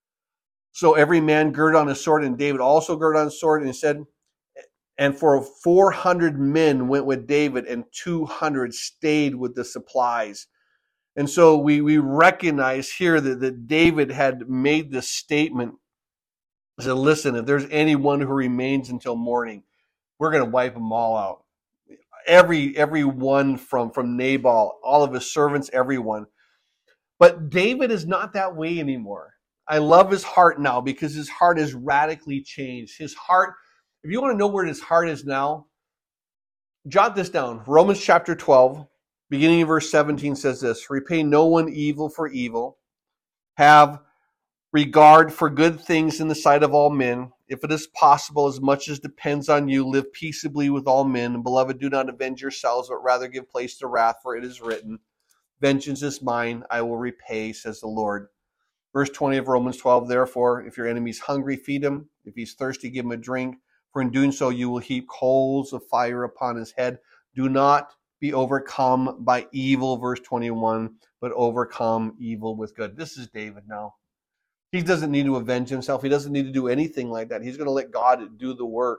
So every man girded on his sword, and David also girded on his sword, and he said, and for four hundred men went with David, and two hundred stayed with the supplies. And so we, we recognize here that, that David had made this statement. He said, listen, if there's anyone who remains until morning, we're going to wipe them all out. Every, every one from, from Nabal, all of his servants, everyone. But David is not that way anymore. I love his heart now because his heart has radically changed. His heart, if you want to know where his heart is now, jot this down. Romans chapter twelve, beginning in verse seventeen says this, repay no one evil for evil. Have regard for good things in the sight of all men. If it is possible, as much as depends on you, live peaceably with all men. And beloved, do not avenge yourselves, but rather give place to wrath, for it is written, vengeance is mine, I will repay, says the Lord. Verse twenty of Romans twelve, therefore, if your enemy is hungry, feed him. If he's thirsty, give him a drink. For in doing so, you will heap coals of fire upon his head. Do not be overcome by evil, verse twenty-one, but overcome evil with good. This is David now. He doesn't need to avenge himself. He doesn't need to do anything like that. He's going to let God do the work.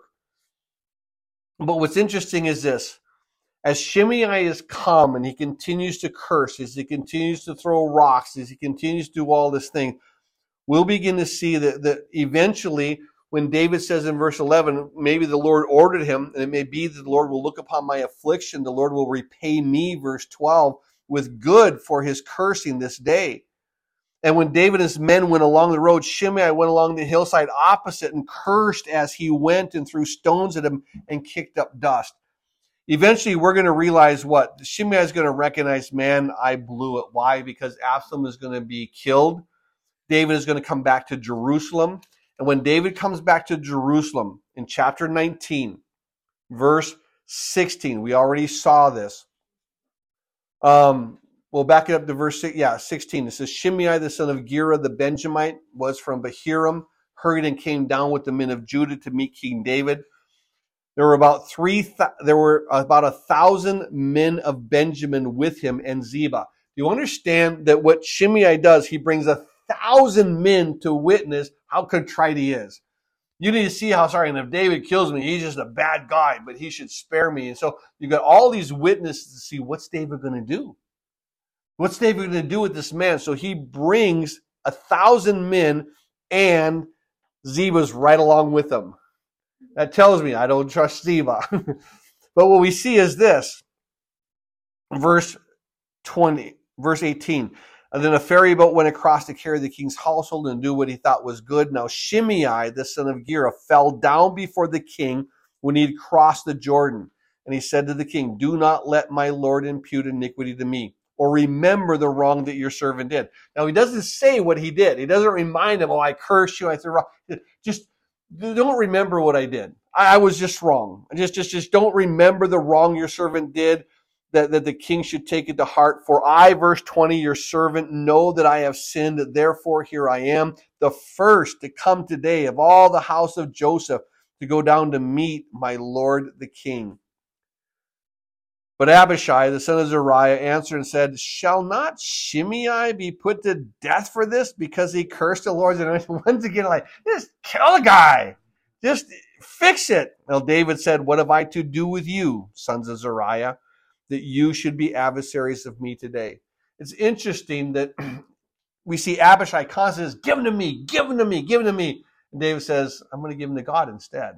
But what's interesting is this. As Shimei has come and he continues to curse, as he continues to throw rocks, as he continues to do all this thing, we'll begin to see that, that eventually when David says in verse eleven, maybe the Lord ordered him, and it may be that the Lord will look upon my affliction, the Lord will repay me, verse twelve, with good for his cursing this day. And when David and his men went along the road, Shimei went along the hillside opposite and cursed as he went and threw stones at him and kicked up dust. Eventually, we're going to realize what? Shimei is going to recognize, man, I blew it. Why? Because Absalom is going to be killed. David is going to come back to Jerusalem. And when David comes back to Jerusalem in chapter nineteen, verse sixteen, we already saw this. Um, we'll back it up to verse six, yeah, sixteen. It says, Shimei, the son of Gera, the Benjamite, was from Bahurim, hurried and came down with the men of Judah to meet King David. There were about three. Th- there were about a thousand men of Benjamin with him and Ziba. Do you understand that what Shimei does? He brings a thousand men to witness how contrite he is. You need to see how sorry. And if David kills me, he's just a bad guy, but he should spare me. And so you got all these witnesses to see what's David going to do. What's David going to do with this man? So he brings a thousand men, and Ziba's right along with them. That tells me I don't trust Ziba. But what we see is this. Verse twenty, verse eighteen. And then a ferry boat went across to carry the king's household and do what he thought was good. Now Shimei, the son of Gera, fell down before the king when he had crossed the Jordan. And he said to the king, do not let my lord impute iniquity to me, or remember the wrong that your servant did. Now he doesn't say what he did. He doesn't remind him, oh, I cursed you, I threw rock. Just don't remember what I did. I was just wrong. Just, just, just don't remember the wrong your servant did. that, that the king should take it to heart. For I, verse twenty, your servant, know that I have sinned. Therefore, here I am, the first to come today of all the house of Joseph to go down to meet my lord the king. But Abishai, the son of Zeruiah, answered and said, shall not Shimei be put to death for this, because he cursed the Lord's anointed? Once again, like, just kill the guy. Just fix it. Well, David said, what have I to do with you, sons of Zeruiah, that you should be adversaries of me today? It's interesting that we see Abishai constantly says, give him to me, give him to me, give him to me. And David says, I'm going to give him to God instead.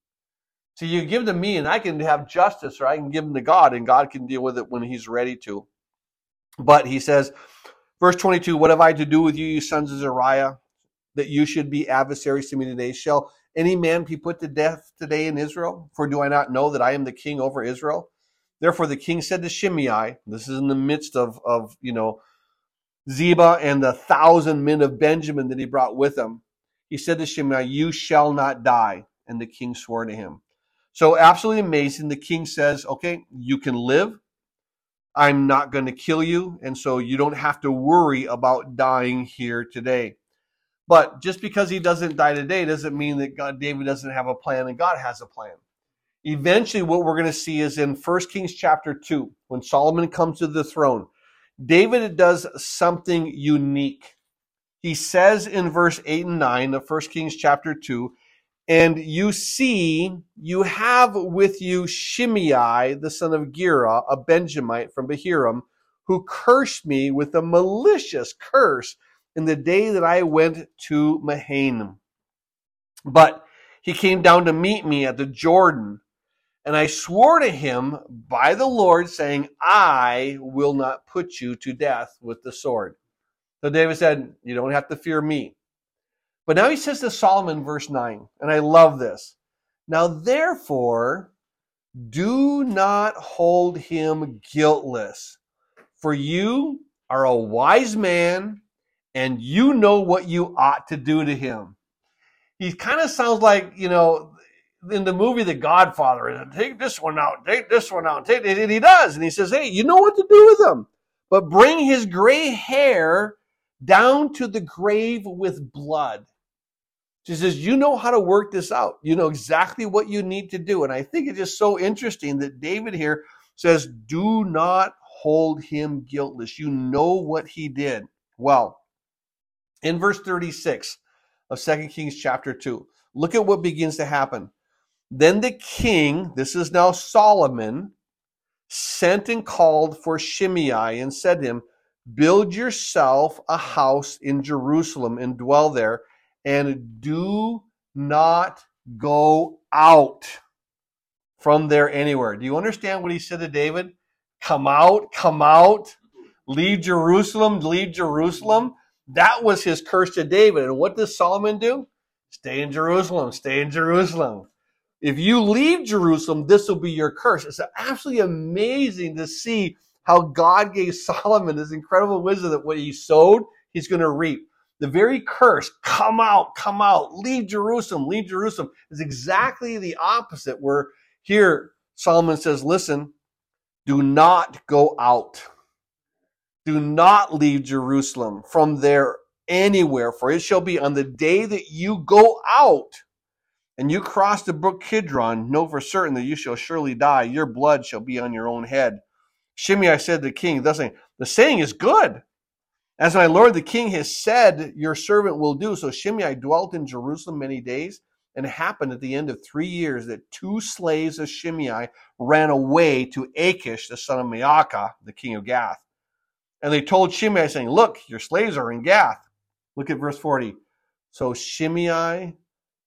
So you give them to me and I can have justice, or I can give them to God and God can deal with it when he's ready to. But he says, verse twenty-two, what have I to do with you, you sons of Zeruiah, that you should be adversaries to me today? Shall any man be put to death today in Israel? For do I not know that I am the king over Israel? Therefore the king said to Shimei, this is in the midst of, of you know, Ziba and the thousand men of Benjamin that he brought with him. He said to Shimei, you shall not die. And the king swore to him. So absolutely amazing. The king says, okay, you can live. I'm not going to kill you. And so you don't have to worry about dying here today. But just because he doesn't die today doesn't mean that God, David doesn't have a plan and God has a plan. Eventually what we're going to see is in First Kings chapter two, when Solomon comes to the throne, David does something unique. He says in verse eight and nine of First Kings chapter two, and you see, you have with you Shimei, the son of Gera, a Benjamite from Bahurim, who cursed me with a malicious curse in the day that I went to Mahanaim. But he came down to meet me at the Jordan, and I swore to him by the Lord, saying, I will not put you to death with the sword. So David said, you don't have to fear me. But now he says to Solomon, verse nine, and I love this. Now therefore, do not hold him guiltless, for you are a wise man, and you know what you ought to do to him. He kind of sounds like, you know, in the movie The Godfather, take this one out, take this one out, take it, and he does. And he says, hey, you know what to do with him, but bring his gray hair down to the grave with blood. She says, you know how to work this out. You know exactly what you need to do. And I think it's just so interesting that David here says, do not hold him guiltless. You know what he did. Well, in verse thirty-six of Second Kings chapter two, look at what begins to happen. Then the king, this is now Solomon, sent and called for Shimei and said to him, build yourself a house in Jerusalem and dwell there, and do not go out from there anywhere. Do you understand what he said to David? Come out, come out, leave Jerusalem, leave Jerusalem. That was his curse to David. And what does Solomon do? Stay in Jerusalem, stay in Jerusalem. If you leave Jerusalem, this will be your curse. It's absolutely amazing to see how God gave Solomon this incredible wisdom that what he sowed, he's going to reap. The very curse, come out, come out, leave Jerusalem, leave Jerusalem, is exactly the opposite, where here Solomon says, listen, do not go out. Do not leave Jerusalem from there anywhere, for it shall be on the day that you go out and you cross the brook Kidron, know for certain that you shall surely die. Your blood shall be on your own head. Shimei said to the king, thus saying, the saying is good. As my lord the king has said, your servant will do. So Shimei dwelt in Jerusalem many days, and it happened at the end of three years that two slaves of Shimei ran away to Achish, the son of Maacah, the king of Gath. And they told Shimei, saying, look, your slaves are in Gath. Look at verse forty. So Shimei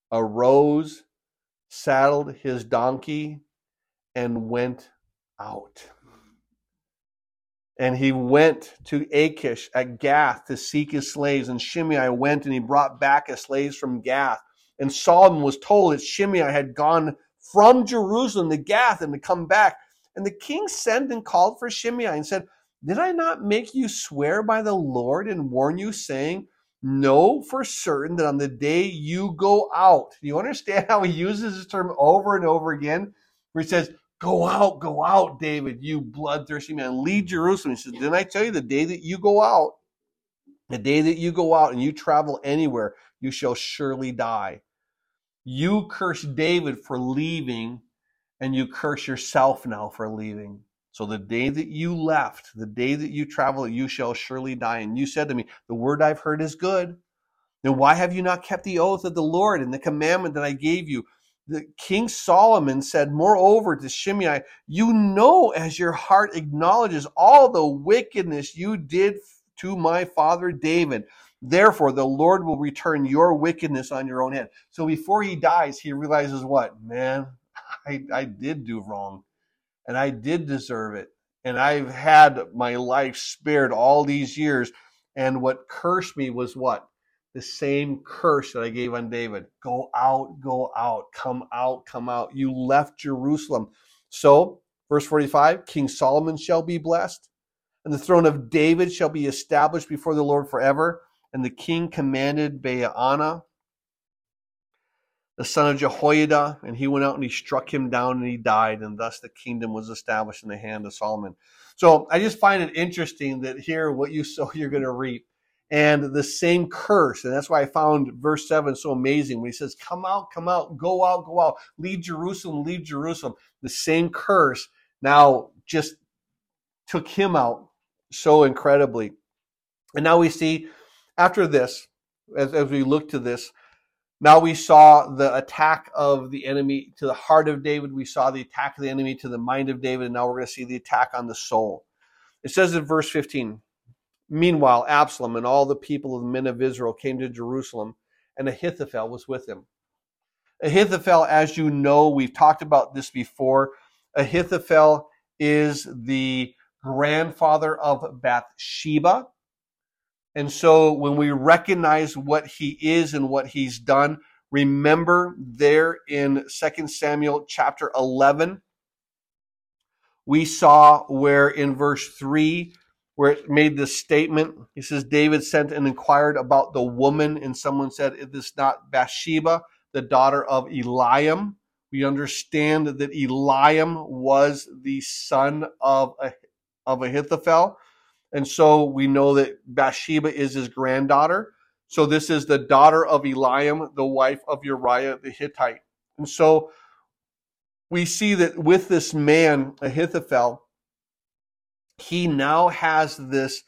arose, saddled his donkey, and went out. And he went to Achish at Gath to seek his slaves. And Shimei went and he brought back his slaves from Gath. And Solomon was told that Shimei had gone from Jerusalem to Gath and to come back. And the king sent and called for Shimei and said, did I not make you swear by the Lord and warn you, saying, know for certain that on the day you go out. Do you understand how he uses this term over and over again? Where he says, Go out, go out, David, you bloodthirsty man. Leave Jerusalem. He says, didn't I tell you the day that you go out, the day that you go out and you travel anywhere, you shall surely die. You curse David for leaving, and you curse yourself now for leaving. So the day that you left, the day that you travel, you shall surely die. And you said to me, the word I've heard is good. Then why have you not kept the oath of the Lord and the commandment that I gave you? The King Solomon said, moreover to Shimei, you know, as your heart acknowledges all the wickedness you did to my father David. Therefore, the Lord will return your wickedness on your own head. So before he dies, he realizes what? Man, I, I did do wrong, and I did deserve it. And I've had my life spared all these years. And what cursed me was what? The same curse that I gave on David. Go out, go out, come out, come out. You left Jerusalem. So, verse forty-five, King Solomon shall be blessed, and the throne of David shall be established before the Lord forever. And the king commanded Baana, the son of Jehoiada, and he went out and he struck him down and he died. And thus the kingdom was established in the hand of Solomon. So I just find it interesting that here, what you sow, you're going to reap. And the same curse, and that's why I found verse seven so amazing when he says, come out, come out, go out, go out, leave Jerusalem, leave Jerusalem. The same curse now just took him out so incredibly. And now we see, after this, as, as we look to this, now we saw the attack of the enemy to the heart of David. We saw the attack of the enemy to the mind of David. And now we're going to see the attack on the soul. It says in verse fifteen, meanwhile, Absalom and all the people of the men of Israel came to Jerusalem, and Ahithophel was with him. Ahithophel, as you know, we've talked about this before. Ahithophel is the grandfather of Bathsheba. And so when we recognize what he is and what he's done, remember there in Second Samuel chapter eleven, we saw where in verse three, where it made this statement, he says, David sent and inquired about the woman, and someone said, is this not Bathsheba, the daughter of Eliam? We understand that Eliam was the son of, of Ahithophel. And so we know that Bathsheba is his granddaughter. So this is the daughter of Eliam, the wife of Uriah the Hittite. And so we see that with this man, Ahithophel, he now has this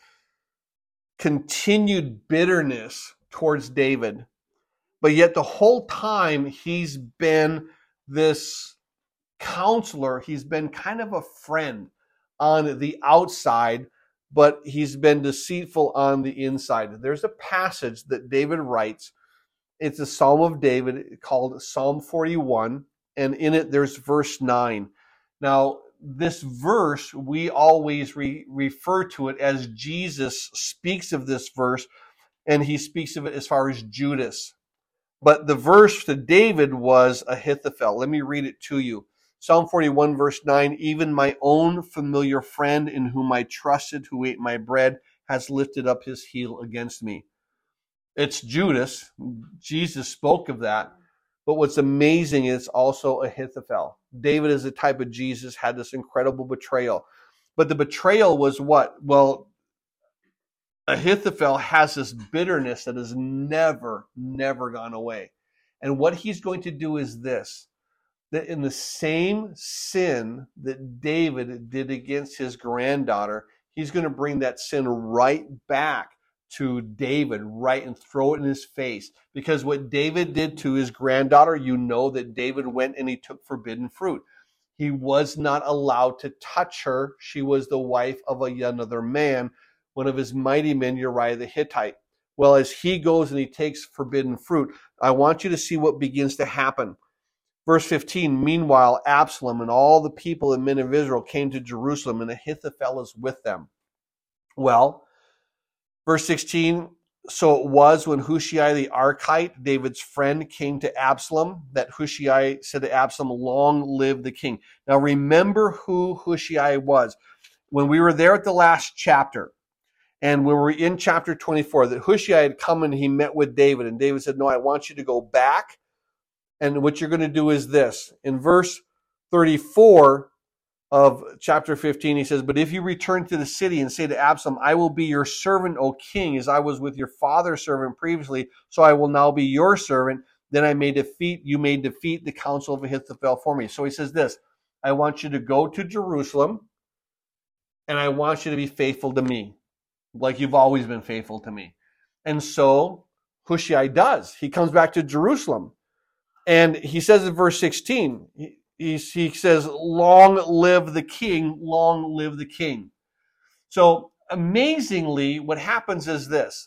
continued bitterness towards David. But yet the whole time he's been this counselor. He's been kind of a friend on the outside, but he's been deceitful on the inside. There's a passage that David writes. It's a Psalm of David called Psalm forty-one, and in it there's verse nine. Now, this verse, we always re- refer to it as Jesus speaks of this verse, and he speaks of it as far as Judas. But the verse to David was Ahithophel. Let me read it to you. Psalm forty-one, verse nine, even my own familiar friend in whom I trusted, who ate my bread, has lifted up his heel against me. It's Judas. Jesus spoke of that. But what's amazing is also Ahithophel. David, as a type of Jesus, had this incredible betrayal. But the betrayal was what? Well, Ahithophel has this bitterness that has never, never gone away. And what he's going to do is this, that in the same sin that David did against his granddaughter, he's going to bring that sin right back to David, right, and throw it in his face. Because what David did to his granddaughter, you know that David went and he took forbidden fruit. He was not allowed to touch her. She was the wife of another man, one of his mighty men, Uriah the Hittite. Well, as he goes and he takes forbidden fruit, I want you to see what begins to happen. Verse fifteen, meanwhile, Absalom and all the people and men of Israel came to Jerusalem, and Ahithophel is with them. Well, verse sixteen, so it was when Hushai the Archite, David's friend, came to Absalom, that Hushai said to Absalom, long live the king. Now remember who Hushai was. When we were there at the last chapter, and we were in chapter twenty-four, that Hushai had come and he met with David, and David said, no, I want you to go back. And what you're going to do is this. In verse thirty-four, of chapter fifteen, he says, but if you return to the city and say to Absalom, I will be your servant, O king, as I was with your father's servant previously, so I will now be your servant, then I may defeat, you may defeat the counsel of Ahithophel for me. So he says this, I want you to go to Jerusalem, and I want you to be faithful to me, like you've always been faithful to me. And so Hushai does. He comes back to Jerusalem. And he says in verse sixteen, he, he, he says, long live the king, long live the king. So amazingly, what happens is this.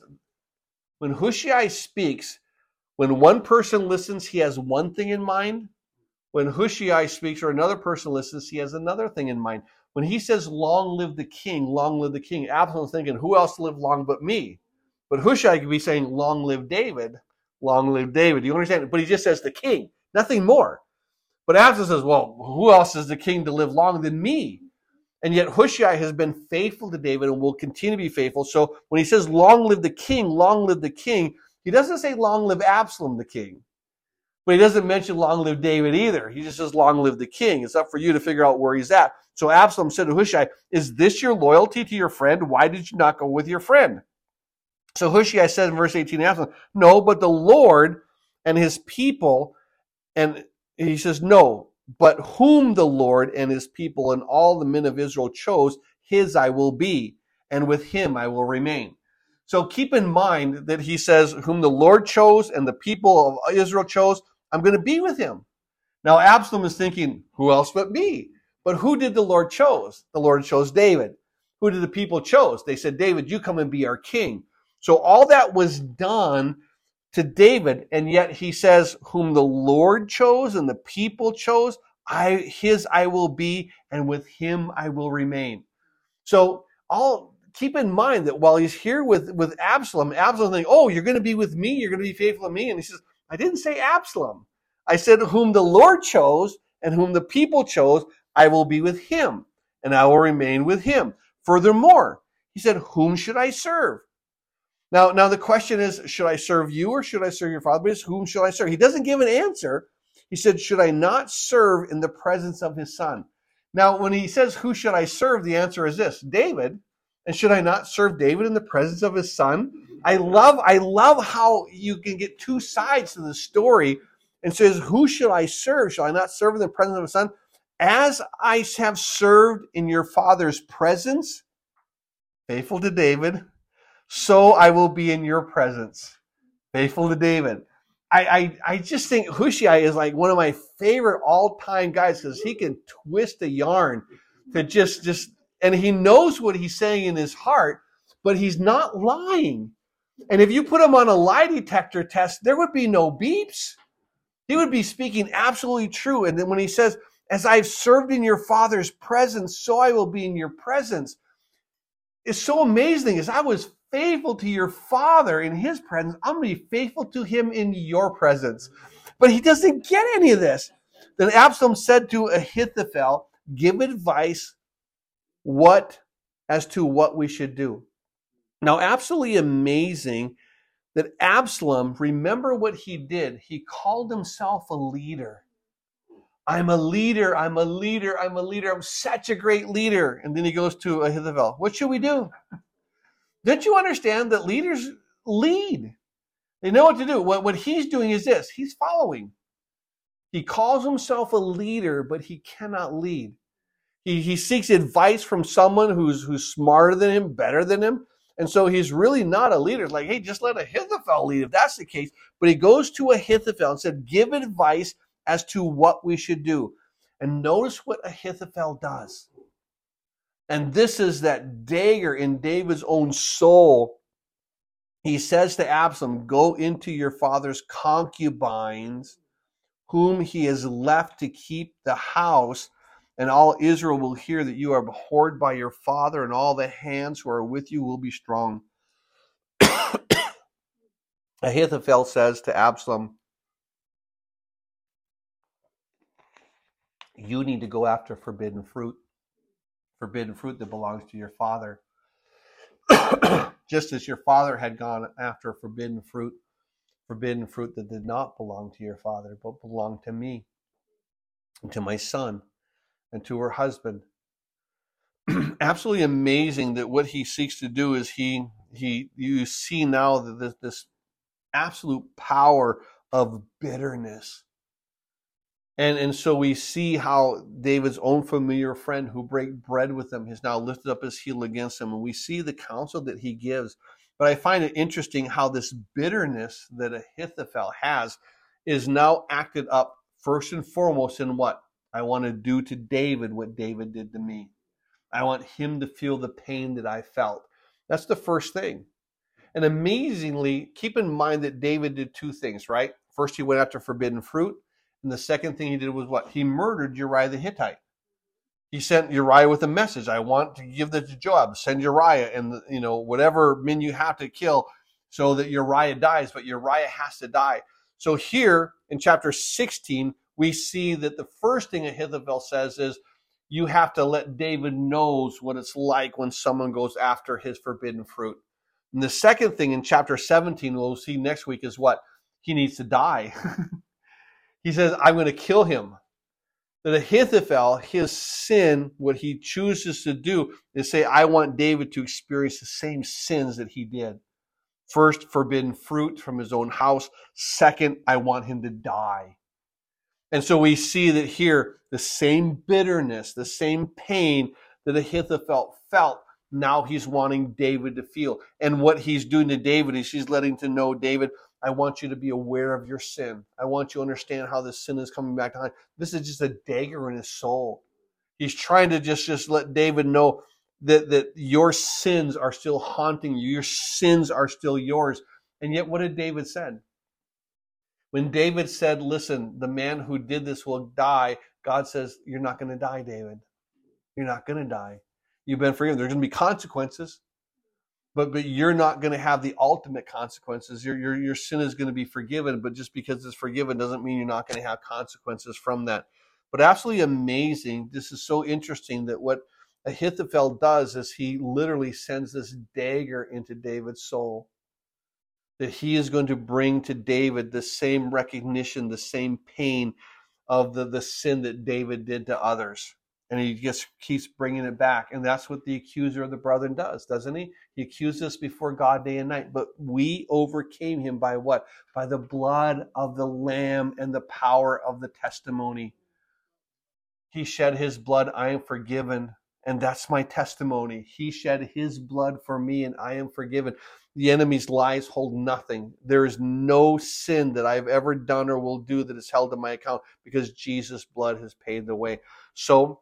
When Hushai speaks, when one person listens, he has one thing in mind. When Hushai speaks or another person listens, he has another thing in mind. When he says, long live the king, long live the king, Absalom's thinking, who else lived long but me? But Hushai could be saying, long live David, long live David. Do you understand? But he just says the king, nothing more. But Absalom says, well, who else is the king to live longer than me? And yet Hushai has been faithful to David and will continue to be faithful. So when he says, long live the king, long live the king, he doesn't say, long live Absalom the king. But he doesn't mention long live David either. He just says, long live the king. It's up for you to figure out where he's at. So Absalom said to Hushai, is this your loyalty to your friend? Why did you not go with your friend? So Hushai said in verse eighteen, Absalom, no, but the Lord and his people, and he says, no, but whom the Lord and his people and all the men of Israel chose, his I will be, and with him I will remain. So keep in mind that he says, whom the Lord chose and the people of Israel chose, I'm going to be with him. Now Absalom is thinking, who else but me? But who did the Lord chose? The Lord chose David. Who did the people chose? They said, David, you come and be our king. So all that was done to David, and yet he says, whom the Lord chose and the people chose, I his I will be, and with him I will remain. So all keep in mind that while he's here with, with Absalom, Absalom thinks, oh, you're going to be with me, you're going to be faithful to me. And he says, I didn't say Absalom. I said, whom the Lord chose and whom the people chose, I will be with him, and I will remain with him. Furthermore, he said, whom should I serve? Now, now the question is, should I serve you or should I serve your father? But it's, whom should I serve? He doesn't give an answer. He said, should I not serve in the presence of his son? Now, when he says, who should I serve? The answer is this, David. And should I not serve David in the presence of his son? I love, I love how you can get two sides to the story and says, who should I serve? Shall I not serve in the presence of his son? As I have served in your father's presence, faithful to David, so I will be in your presence, faithful to David. I, I, I just think Hushai is like one of my favorite all-time guys because he can twist a yarn to just, just, and he knows what he's saying in his heart, but he's not lying. And if you put him on a lie detector test, there would be no beeps. He would be speaking absolutely true. And then when he says, as I've served in your father's presence, so I will be in your presence. It's so amazing. As I was faithful to your father in his presence, I'm going to be faithful to him in your presence. But he doesn't get any of this. Then Absalom said to Ahithophel, give advice what as to what we should do. Now, absolutely amazing that Absalom, remember what he did. He called himself a leader. I'm a leader, I'm a leader, I'm a leader, I'm such a great leader. And then he goes to Ahithophel, what should we do? Don't you understand that leaders lead? They know what to do. What, what he's doing is this, he's following. He calls himself a leader, but he cannot lead. He, he seeks advice from someone who's, who's smarter than him, better than him. And so he's really not a leader. It's like, hey, just let Ahithophel lead if that's the case. But he goes to Ahithophel and said, give advice as to what we should do. And notice what Ahithophel does. And this is that dagger in David's own soul. He says to Absalom, go into your father's concubines, whom he has left to keep the house, and all Israel will hear that you are abhorred by your father, and all the hands who are with you will be strong. Ahithophel says to Absalom, you need to go after forbidden fruit, forbidden fruit that belongs to your father. Just as your father had gone after forbidden fruit, forbidden fruit that did not belong to your father, but belonged to me, and to my son, and to her husband, absolutely amazing that what he seeks to do is he he you see now that this, this absolute power of bitterness. And and so we see how David's own familiar friend who break bread with him has now lifted up his heel against him. And we see the counsel that he gives. But I find it interesting how this bitterness that Ahithophel has is now acted up first and foremost in what? I want to do to David what David did to me. I want him to feel the pain that I felt. That's the first thing. And amazingly, keep in mind that David did two things, right? First, he went after forbidden fruit. And the second thing he did was what? He murdered Uriah the Hittite. He sent Uriah with a message. I want to give this to Joab. Send Uriah and, you know, whatever men you have to kill so that Uriah dies. But Uriah has to die. So here in chapter sixteen, we see that the first thing Ahithophel says is, you have to let David knows what it's like when someone goes after his forbidden fruit. And the second thing in chapter seventeen, we'll see next week, is what? He needs to die. He says, I'm going to kill him. That Ahithophel, his sin, what he chooses to do is say, I want David to experience the same sins that he did. First, forbidden fruit from his own house. Second, I want him to die. And so we see that here, the same bitterness, the same pain that Ahithophel felt, now he's wanting David to feel. And what he's doing to David is he's letting to know, David, I want you to be aware of your sin. I want you to understand how this sin is coming back to haunt. This is just a dagger in his soul. He's trying to just, just let David know that, that your sins are still haunting you. Your sins are still yours. And yet what did David say? When David said, listen, the man who did this will die, God says, you're not going to die, David. You're not going to die. You've been forgiven. There's going to be consequences. But but you're not going to have the ultimate consequences. Your, your, your sin is going to be forgiven, but just because it's forgiven doesn't mean you're not going to have consequences from that. But absolutely amazing. This is so interesting that what Ahithophel does is he literally sends this dagger into David's soul. That he is going to bring to David the same recognition, the same pain of the, the sin that David did to others. And he just keeps bringing it back. And that's what the accuser of the brethren does, doesn't he? He accuses us before God day and night. But we overcame him by what? By the blood of the Lamb and the power of the testimony. He shed his blood, I am forgiven. And that's my testimony. He shed his blood for me and I am forgiven. The enemy's lies hold nothing. There is no sin that I've ever done or will do that is held to my account because Jesus' blood has paid the way. So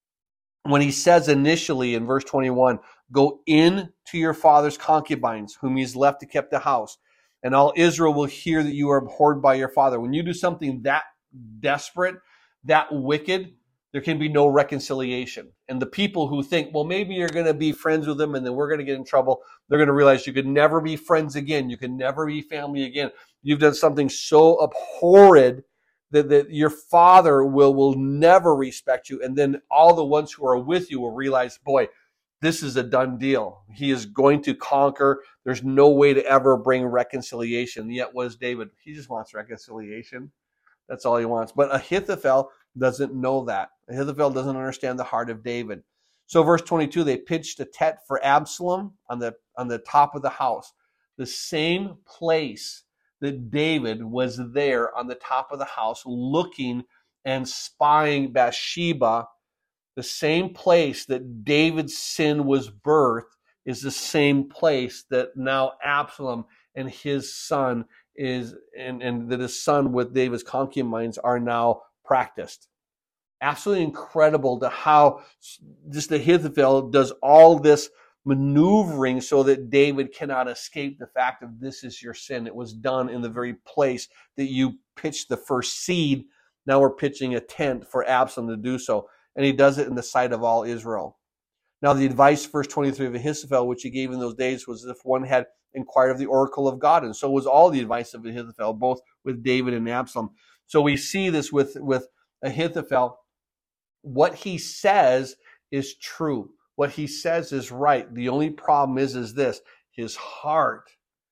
when he says initially in verse twenty-one, go in to your father's concubines, whom he's left to keep the house, and all Israel will hear that you are abhorred by your father. When you do something that desperate, that wicked, there can be no reconciliation. And the people who think, well, maybe you're going to be friends with them and then we're going to get in trouble, they're going to realize you could never be friends again. You can never be family again. You've done something so abhorred that, that your father will, will never respect you. And then all the ones who are with you will realize, boy, this is a done deal. He is going to conquer. There's no way to ever bring reconciliation. Yet what is David? He just wants reconciliation. That's all he wants. But Ahithophel doesn't know that. Ahithophel doesn't understand the heart of David. So verse twenty-two, they pitched a tent for Absalom on the, on the top of the house. The same place that David was there on the top of the house looking and spying Bathsheba, the same place that David's sin was birthed is the same place that now Absalom and his son is, and, and that his son with David's concubines are now practiced. Absolutely incredible to how just Ahithophel does all this maneuvering so that David cannot escape the fact of this is your sin. It was done in the very place that you pitched the first seed. Now we're pitching a tent for Absalom to do so. And he does it in the sight of all Israel. Now the advice, verse twenty-three of Ahithophel, which he gave in those days, was if one had inquired of the oracle of God. And so was all the advice of Ahithophel, both with David and Absalom. So we see this with, with Ahithophel. What he says is true. What he says is right. The only problem is, is this. His heart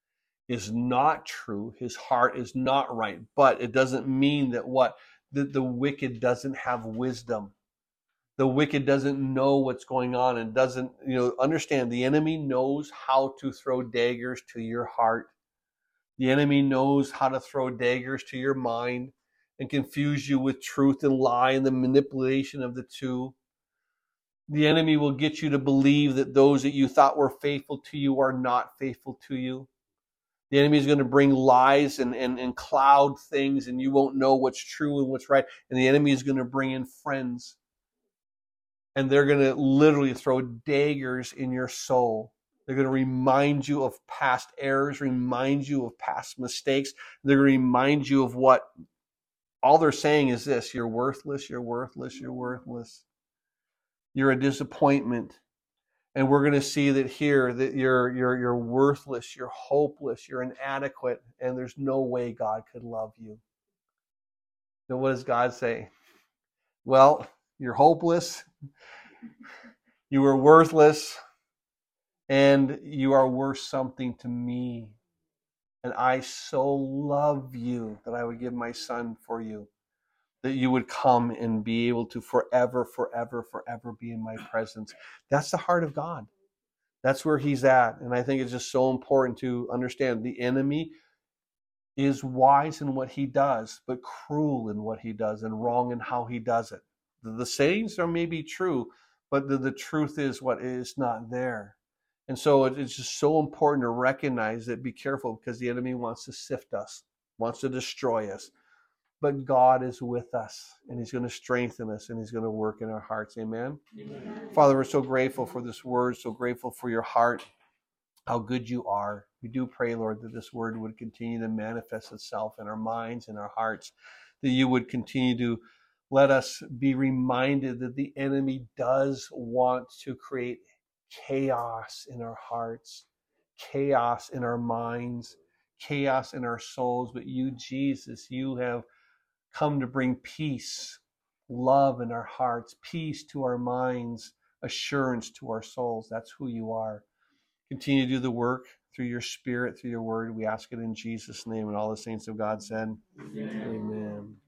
is not true. His heart is not right. But it doesn't mean that what? That the wicked doesn't have wisdom. The wicked doesn't know what's going on and doesn't, you know, understand. The enemy knows how to throw daggers to your heart. The enemy knows how to throw daggers to your mind and confuse you with truth and lie and the manipulation of the two. The enemy will get you to believe that those that you thought were faithful to you are not faithful to you. The enemy is going to bring lies and, and, and cloud things, and you won't know what's true and what's right. And the enemy is going to bring in friends. And they're going to literally throw daggers in your soul. They're going to remind you of past errors, remind you of past mistakes. They're going to remind you of what all they're saying is this: you're worthless, you're worthless, you're worthless. You're a disappointment. And we're going to see that here that you're you're you're worthless, you're hopeless, you're inadequate, and there's no way God could love you. Now what does God say? Well, you're hopeless, you were worthless, and you are worth something to me. And I so love you that I would give my son for you, that you would come and be able to forever, forever, forever be in my presence. That's the heart of God. That's where he's at. And I think it's just so important to understand the enemy is wise in what he does, but cruel in what he does and wrong in how he does it. The, the sayings are maybe true, but the, the truth is what is not there. And so it, it's just so important to recognize that, be careful, because the enemy wants to sift us, wants to destroy us. But God is with us, and he's going to strengthen us, and he's going to work in our hearts. Amen? Amen. Father, we're so grateful for this word, so grateful for your heart, how good you are. We do pray, Lord, that this word would continue to manifest itself in our minds and our hearts, that you would continue to let us be reminded that the enemy does want to create chaos in our hearts, chaos in our minds, chaos in our souls. But you, Jesus, you have come to bring peace, love in our hearts, peace to our minds, assurance to our souls. That's who you are. Continue to do the work through your Spirit, through your word. We ask it in Jesus' name, and all the saints of God said, Amen. Amen.